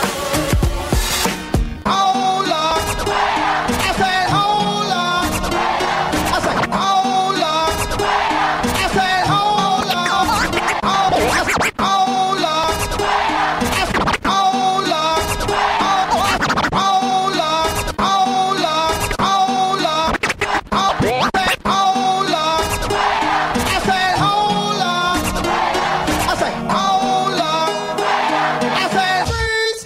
Hold up. I said hold up. I said hold up. I said hold up. Hold up. Hold up. I said hold up. Hold up. Hold up. Hold up. Hold up. I said hold up. I said hold up. I said freeze.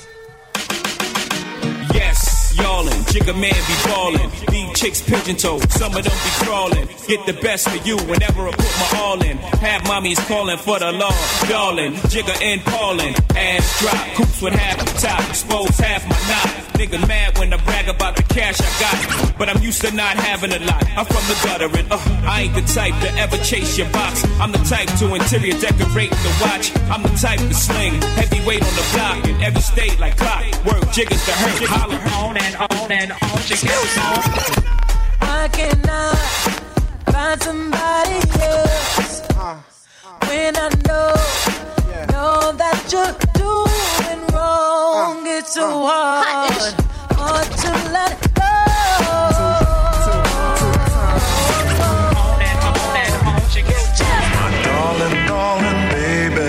Yes, y'allin', Jigga man be ballin'. These chicks pigeon toe, some of them be crawlin'. Get the best for you whenever I put my all in. Half mommies calling for the law, darling. Jigga and Paulin', ass drop, coops with half the top, expose half my knot. Nigga mad when I brag about the cash I got, but I'm used to not having a lot. I'm from the gutter and uh, I ain't the type to ever chase your box. I'm the type to interior decorate the watch. I'm the type to sling heavyweight on the block in every state like clock. Work Jiggers to hurt, holler on and on and on. Jiggers on. I cannot find somebody else when I know, know that you're doing wrong. It's so hard, hard to let it go. My darling, darling baby,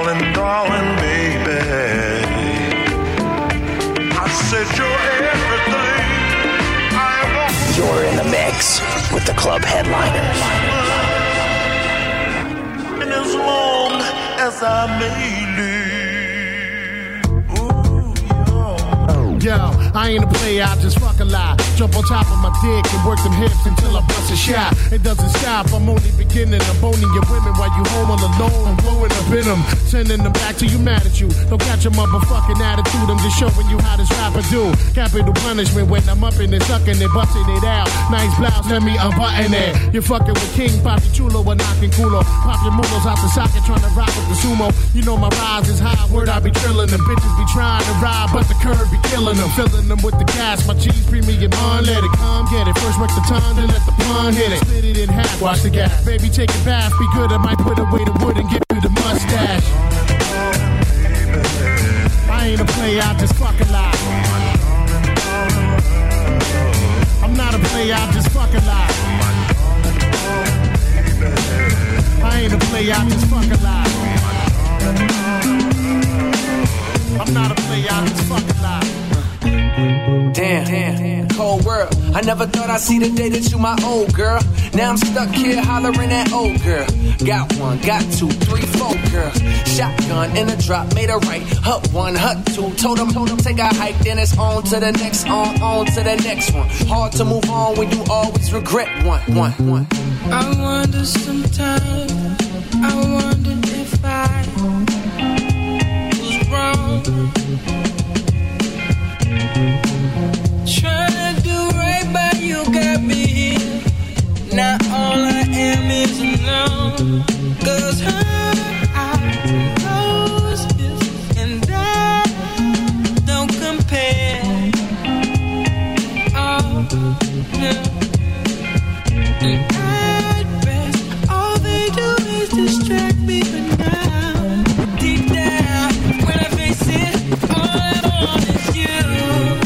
darling, darling, baby. I said you're everything I want. You're in the mix with the club headliners. And as long as I may live. Yo, I ain't a player, I just fuck a lie. Jump on top of my dick and work them hips until I bust a shot. It doesn't stop, I'm only beginning. I'm boning your women while you home all alone. I'm blowing up in them, sending them back to you mad at you. Don't catch a motherfucking attitude, I'm just showing you how this rapper do. Capital punishment when I'm up in it, sucking it, busting it out. Nice blouse, let me unbutton it. You're fucking with King Papi Chulo or knocking culo. Pop your mulos out the socket, trying to rock with the sumo. You know my rise is high, word I be trillin'. Them bitches be trying to ride, but the curve be killing them. Filling them with the gas, my cheese premium on. Let it come, get it. First work the tongue, then let the pun hit it. Split it in half, watch the gas. Baby, take a bath, be good. I might put away the wood and give you the mustache. I ain't a player, I just fucking lie. I'm not a player, I just fucking lie. I ain't a player, I just fucking lie. I'm not a player, I just fucking lie. Damn, damn, cold world. I never thought I'd see the day that you my old girl. Now I'm stuck here hollering at old girl. Got one, got two, three, four girls. Shotgun in a drop, made a right. Hut one, hut two. Told them, told them take a hike, then it's on to the next, on, on to the next one. Hard to move on when you always regret one, one, one. I wonder sometimes, I wonder if I was wrong. Trying to do right by you, got me here. Now all I am is alone. Cause her eyes closed and I don't compare. Oh, no. And at best, all they do is distract me. But now, deep down, when I face it, all I want is you.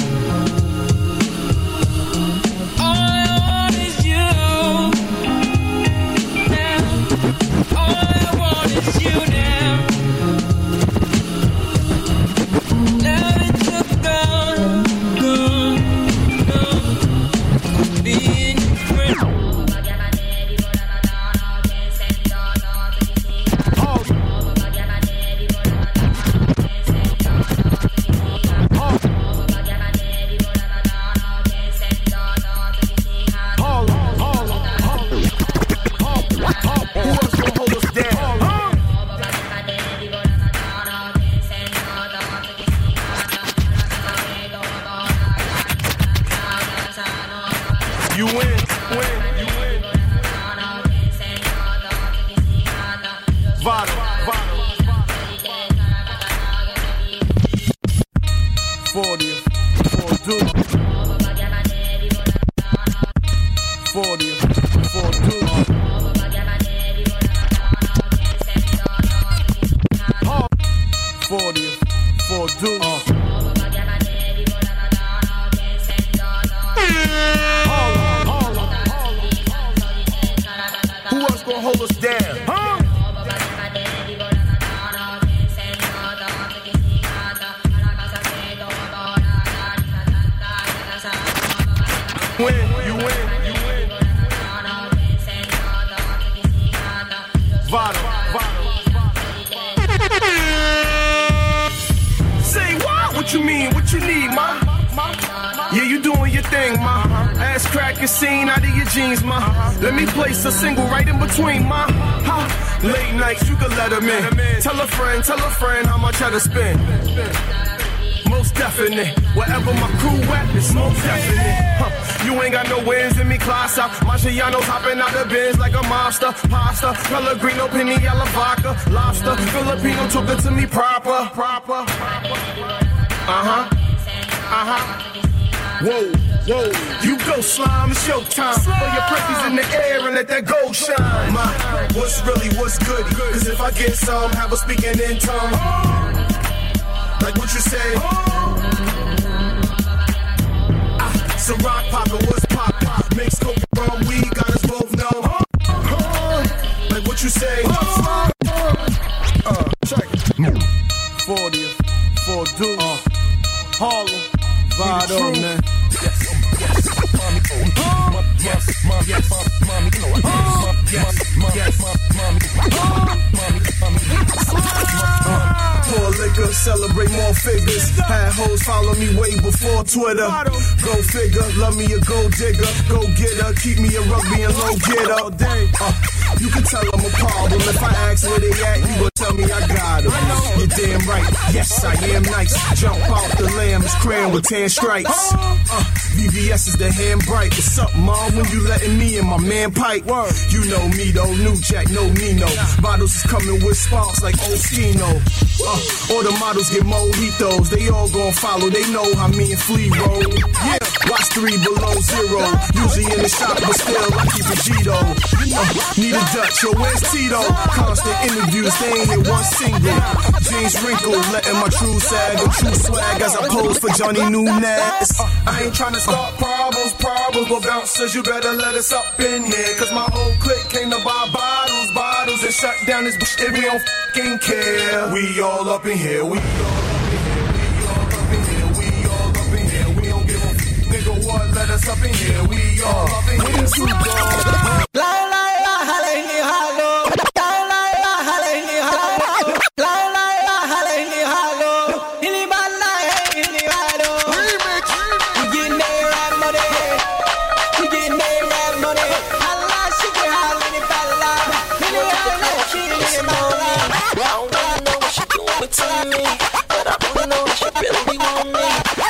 Let me place a single right in between my ha. Late nights, you can let them in. Tell a friend, tell a friend how much I to spend. Most definite, wherever my crew at, it's most definite. Huh. You ain't got no wins in me, class out. Marciano's hopping out the bins like a mobster. Pasta, Pellegrino, Piniella vodka, lobster. Filipino took it to me proper, proper. Uh huh, uh huh. Whoa. Whoa, you go slime, it's your time. Throw your presses in the air and let that gold shine. My, what's really, what's good? Cause if I get some, have a speaking in tongue. Like what you say? Ah, some rock poppin', what's pop? Mix coke and rum, weed, got us both know. Like what you say? Uh, check it. fortieth, four Deuce, uh, Harlem, Vado, man. Yes, yes, mommy, oh, yes, mom, yes, mommy, oh, yes, mom, yes, mommy, mommy, mommy. Pour liquor, celebrate more figures. Had hoes follow me way before Twitter. Go figure, love me a gold digger. Go getter, keep me a rugby and low getter. Uh, you can tell I'm a problem. If I ask where they at, you gon' tell me I got them. You're damn right, yes I am nice. Jump out the lamb, it's crayon with tan stripes. Uh, V V S is the hand bright. What's up, mom? When you letting me and my man pipe? You know me though, new jack, no Nino. Bottles is coming with sparks like Oskino. Uh, all the models get mojitos. They all gon' follow. They know how me and Flea roll. Yeah, watch three below zero. Usually in the shop, but still I keep it G-Do. Uh, need a Dutch, yo, where's Tito? Constant interviews, they ain't hit one single. Jeans wrinkled, letting my true sag and true swag as I pose for Johnny Nunez. Uh, I ain't tryna start problems, problems, but bouncers, you better let us up in here. Cause my whole clique came to buy bottles, bottles, and shut down this bitch if we don't fucking care. We all up in here, we all up in here, we all up in here, we all up in here, we don't give a f- nigga what, let us up in here, we all up in here, Snoop Dogg. La la la, haleni halo. La la la, haleni halo. La la la, haleni halo. Ili bala, ili halo. We getting that rap money. We getting that rap money. Hala, shiki, haleni bala. Ili halo, shiki, bala. I don't wanna know what she doing with me, but I wanna know if she really want me.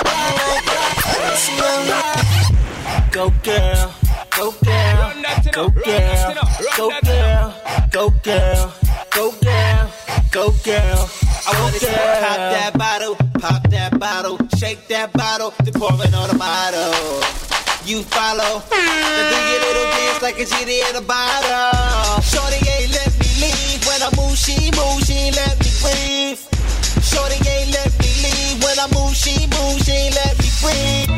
Go girl, go girl, go girl, go girl, go girl, go girl, go girl. I want to pop that bottle, pop that bottle, shake that bottle, then pour it on the bottle. You follow, then do your little dance like a genie in a bottle. Shorty ain't let me leave when I move, she move, she ain't let me breathe. Shorty ain't let me leave when I move, she move, she ain't let me breathe.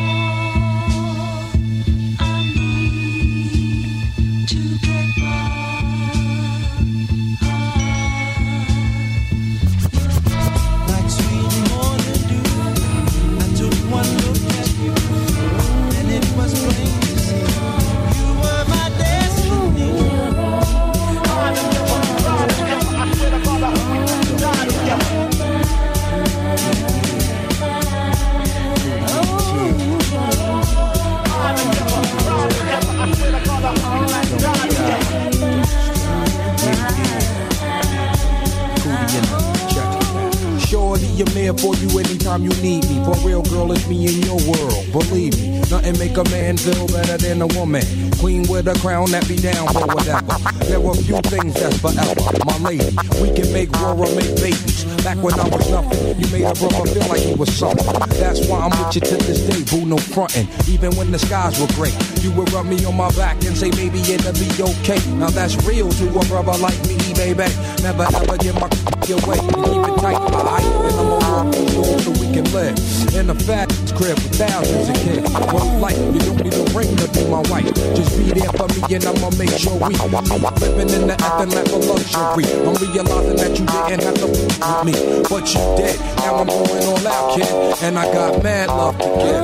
I'm there for you anytime you need me. For real, girl, it's me in your world. Believe me, nothing make a man feel better than a woman. Queen with a crown that be down for whatever. There were few things that's forever. My lady, we can make war or make babies. Back when I was nothing, you made a brother feel like he was something. That's why I'm with you to this day, boo, no frontin'. Even when the skies were gray, you would rub me on my back and say, baby, it'll be okay. Now that's real to a brother like me, baby. Never ever give my away and keep it tight, alright? And I'm around so we can live in a fat crib with thousands of kids. One life, you don't need a ring to be my wife. Just be there for me and I'ma make sure we living in the effing life of luxury. I'm realizing that you didn't have to with me, but you did. Now I'm going all out, kid, and I got mad love to give.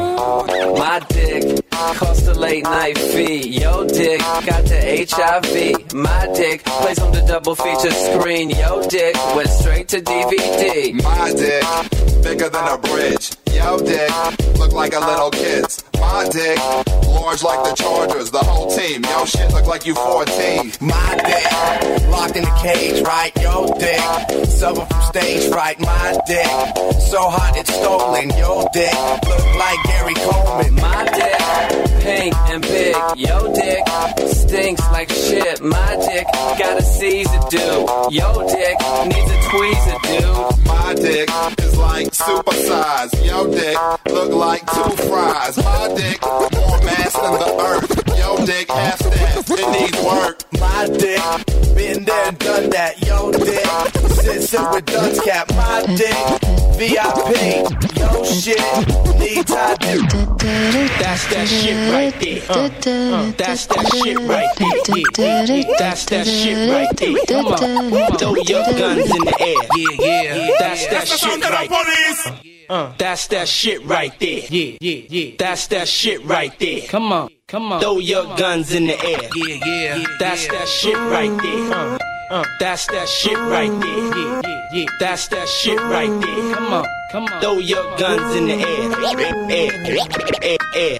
My dick cost a late night fee. Yo dick got the H I V. My dick plays on the double feature screen. Yo dick went straight to D V D. My dick bigger than a bridge. Yo dick look like a little kid's. My dick large like the Chargers, the whole team. Yo shit look like you fourteen. My dick locked in the cage, right? Yo dick suffer from stage fright. My dick so hot it's stolen. Yo dick look like Gary Coleman. My dick pink and big. Yo dick stinks like shit. My dick got a Caesar do. Yo dick needs a tweezer, dude. My dick is like supersized. Yo dick look like two fries. My dick more mass than the earth. Yo dick half staff, it needs work. My dick been there and done that. Yo dick sits up with dunce cap. My dick V I P, yo shit, need time. That's that shit right there. Uh, uh, that's that shit right there. Yeah, yeah, yeah. That's that shit right there. Come on, throw your guns in the air. Yeah, yeah. That's that shit right there. Uh, that's that shit right there. Yeah, yeah, yeah. That's that shit right there. Come on, come on. Throw your guns in the air. Yeah, yeah. That's that shit right there. Uh, uh, that's that shit right there. Yeah, yeah, yeah. That's that shit right there. Come on, come on. Throw your guns in the air. Air, air, air,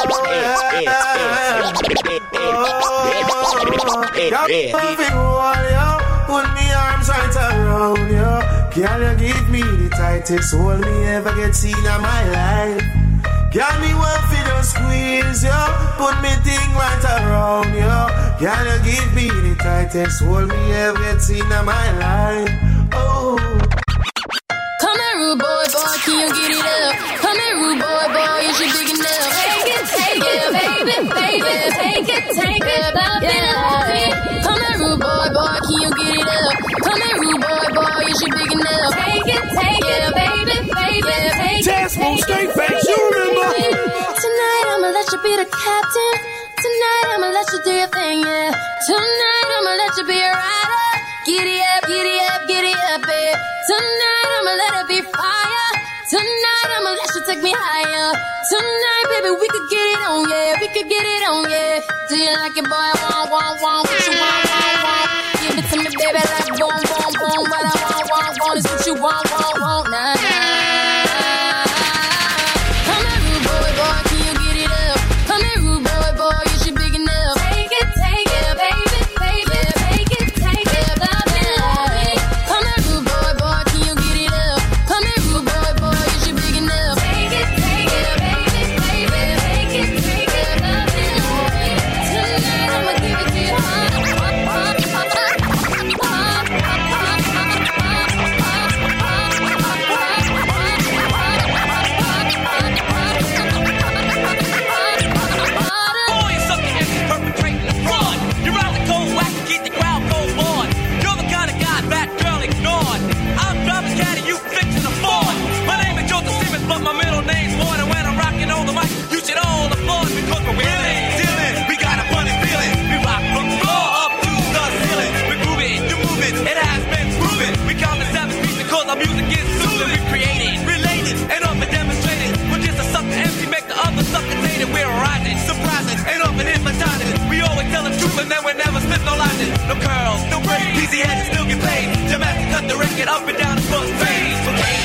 air, air. Put me arms right around you. Can you give me the tightest hold me ever get seen in my life? Can me one for the squeeze you? Put me thing right around you. Can you give me the tightest hold me ever get seen in my life? Oh. Come here, rude boy, boy, can you get it up? Come here, rude boy, boy, is you big enough? Take it, take it, baby, baby, take it, take it, love it. Come here, rude boy, boy, can you get it up? Come here, rude boy, boy, is you big enough? Take it, take it, baby, baby, take it. Dance move, straight face, you remember? Tonight I'ma let you be the captain. Tonight I'ma let you do your thing, yeah. Tonight I'ma let you be a rider. Giddy up, giddy up, giddy up, babe. Tonight I'ma let it be fire. Tonight I'ma let you take me higher. Tonight, baby, we could get it on, yeah. We could get it on, yeah. Do you like it, boy? Want, want, want, what you want, want, want. Give it to me, baby, like boom, boom, boom. What I want, want, want is what you want, want, want, nah, nah. Come here, rude boy, boy, can you get it up? Come here, rude boy, boy, is you big enough? Take it, take it, baby, baby, take it, take it, love it. Come here, rude boy, boy, can you get it up? Come here, rude boy, boy, is you big enough? Take it, take it, baby, baby, take it, take it, love it. Tonight I'ma give it to you. But my middle name's Ward, and when I'm rocking on the mic, you should all applaud because we're really dealing. We got a funny feeling. We rock from the floor up to the ceiling. We move it, you move it, it has been proven. We count the seven beats because our music is soothing. We created, related, and often demonstrated. We're just a sucker empty, make the other sucker dated. We're rising, surprising, and often hypnotizing. We always tell the truth and then we never spit no lies. No curls, no braids, easy heads still get paid. Jamaica cut the record up and down the bus phase. Okay.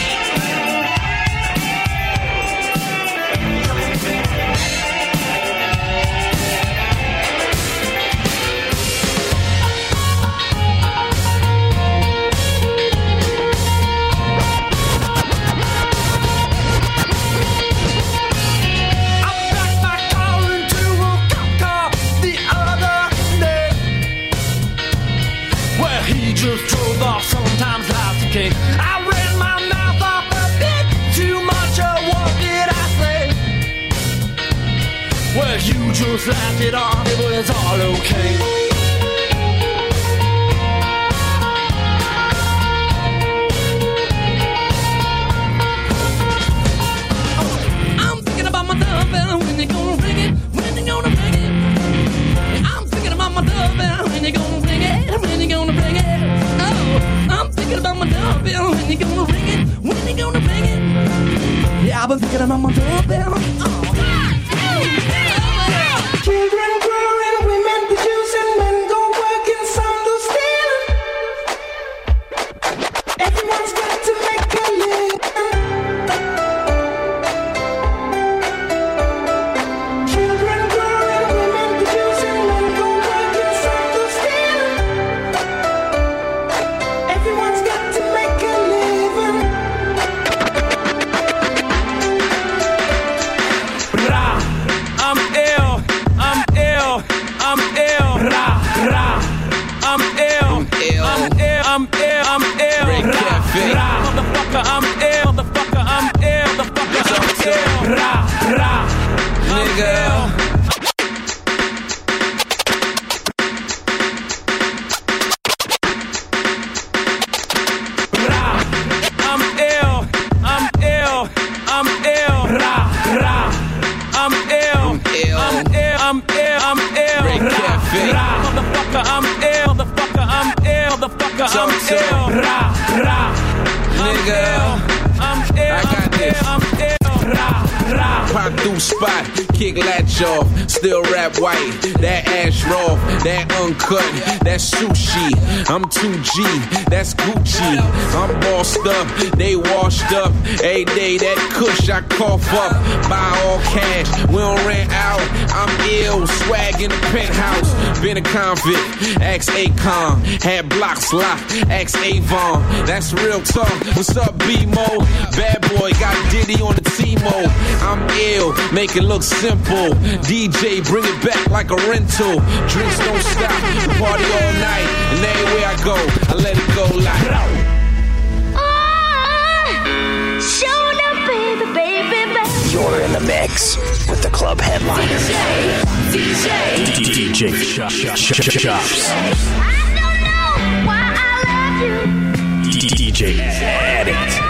Just drove off, sometimes life's a cake. I read my mouth off a bit too much of what did I say? Well, you just laughed it off, it was all okay. I'm thinking about my doorbell, when you gonna ring it, when you gonna ring it. I'm thinking about my doorbell, when you gonna ring it, when you gonna ring it. I'm thinking about my doorbell. When you gonna ring it? When you gonna ring it? Yeah, I've been thinking about my doorbell. Oh. Children growing, women producing, men go working, some do stealing. Everyone's got to make a living. Children growing, women producing, men go working, some do stealing. Everyone's got to make a living. ill. Ra, ra. Nigga, I'm ill. I got this. I'm ill. Ra, ra. Pop through spot, kick latch off, still rap white. That ash raw, that uncut, that's sushi. I'm two G, that's Gucci. I'm bossed up, they washed up. Every day that kush I cough up. Buy all cash, we don't rent out. I'm ill, swag in the penthouse. Been a convict, ex Akon. Had blocks locked, ex Avon. That's real talk. What's up, B-Mo? Bad boy got Diddy on the T-Mo. I'm ill, make it look simple. D J, bring it back like a rental. Drinks don't stop, party all night. And everywhere I go, I let it go like. Oh, showed up, baby, baby, baby. You're in the mix with the club headliner. D J, D J Shop Shops. I don't know why I love you. D J Addict.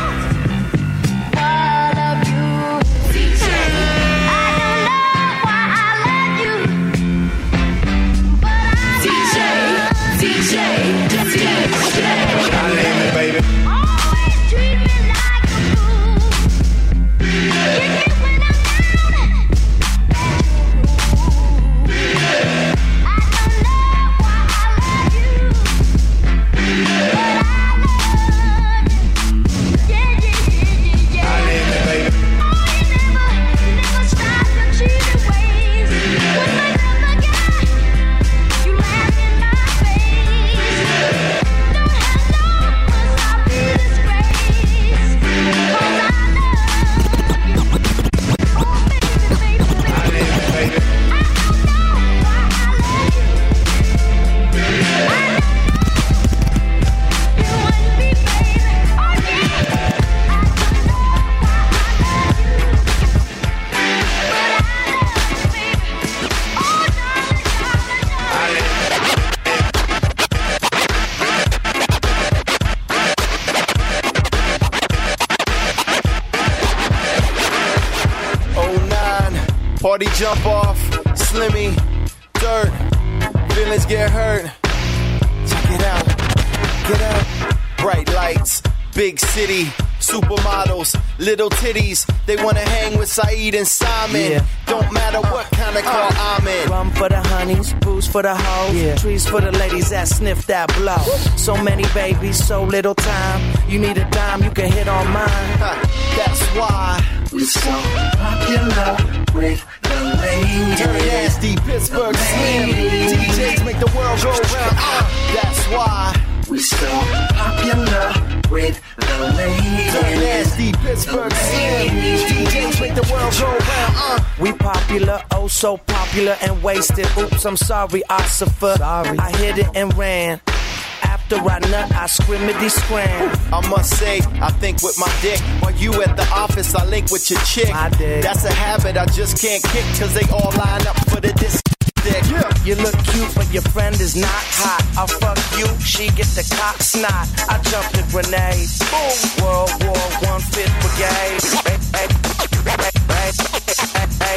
Party jump off, Slimmy, dirt, feelings get hurt. Check it out, get out. Bright lights, big city, supermodels, little titties. They wanna hang with Saeed and Simon. Yeah. Don't matter what kind of car I'm in. Rum for the honeys, booze for the hoes, yeah. Trees for the ladies that sniff that blow. So many babies, so little time. You need a dime, you can hit on mine. Huh, that's why we're so popular with the ladies. Turn nasty, Pittsburgh Slim. D Js make the world go round. Uh, that's why we're so popular with the ladies. Turn nasty, Pittsburgh Slim. D Js make the world go round. Uh. We popular, oh so popular and wasted. Oops, I'm sorry, Ossifer. Sorry. I hit it and ran. After I nut, I scrimmity scram. I must say, I think with my dick. While you at the office, I link with your chick. My dick. That's a habit I just can't kick, cause they all line up for the disc. Yeah. You look cute, but your friend is not hot. I'll fuck you, she get the cock snot. I jump the grenade. Boom. World War One, Fifth Brigade. Hey, hey, hey, hey, hey, hey,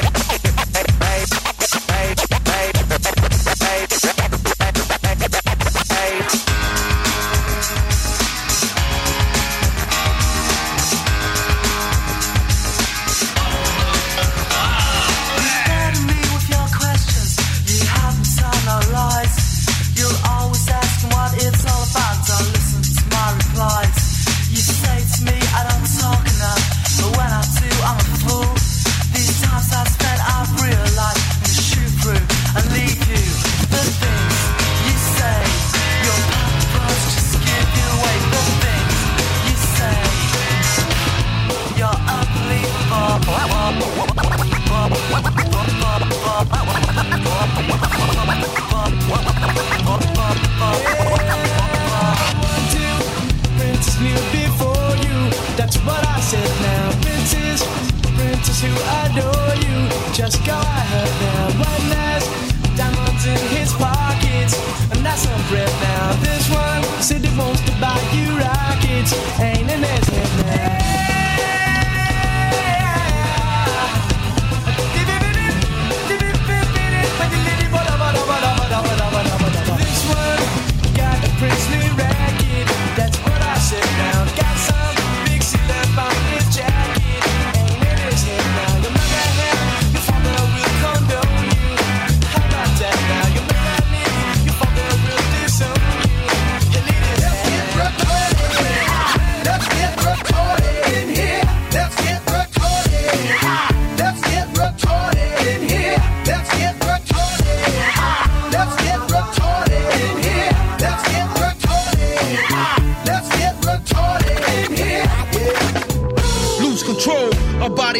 hey, Replies. You say to me I don't talk enough, but when I do I'm a fool.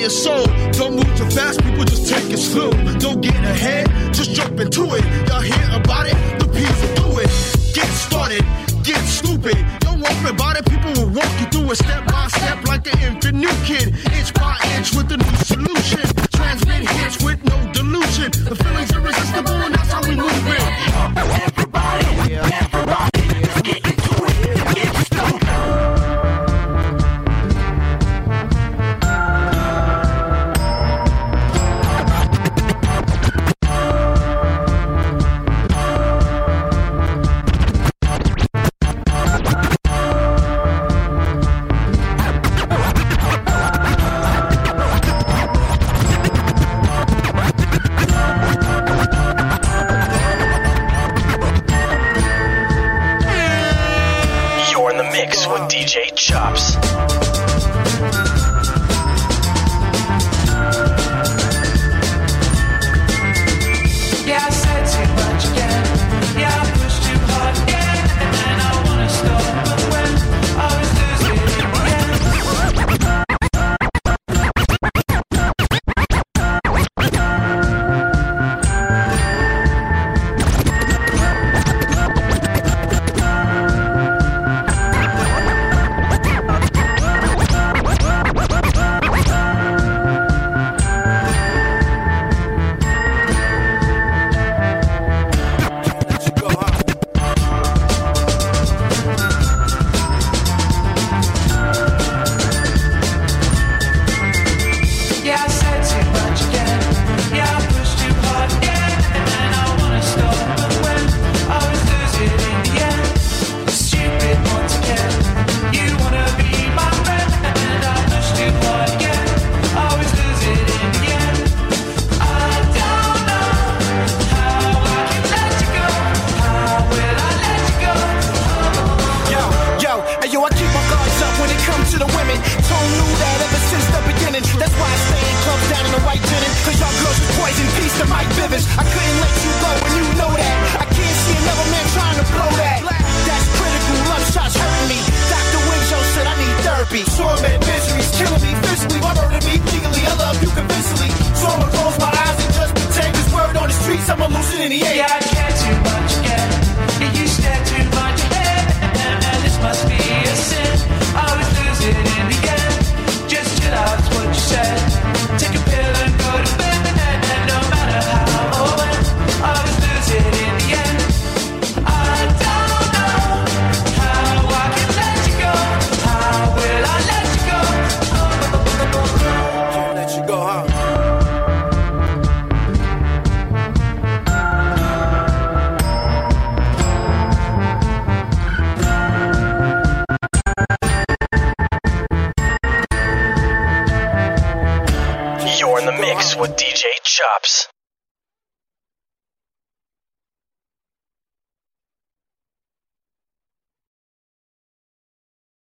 your soul. Don't move too fast, people, just take it slow. Don't get ahead, just jump into it. Y'all hear about it? The P's will do it. Get started, get stupid. Don't worry about it, people will walk you through it step by step like an infant new kid. Inch by inch with a new solution. Transmit hits with no delusion. The feeling's irresistible and that's how we move it. Everybody, everybody, get into it, get stupid. With D J Chops. Yeah, I said too much again. Yeah, I pushed too hard again. And I wanna stop, but when I was losing in the You're in the mix with D J Chops.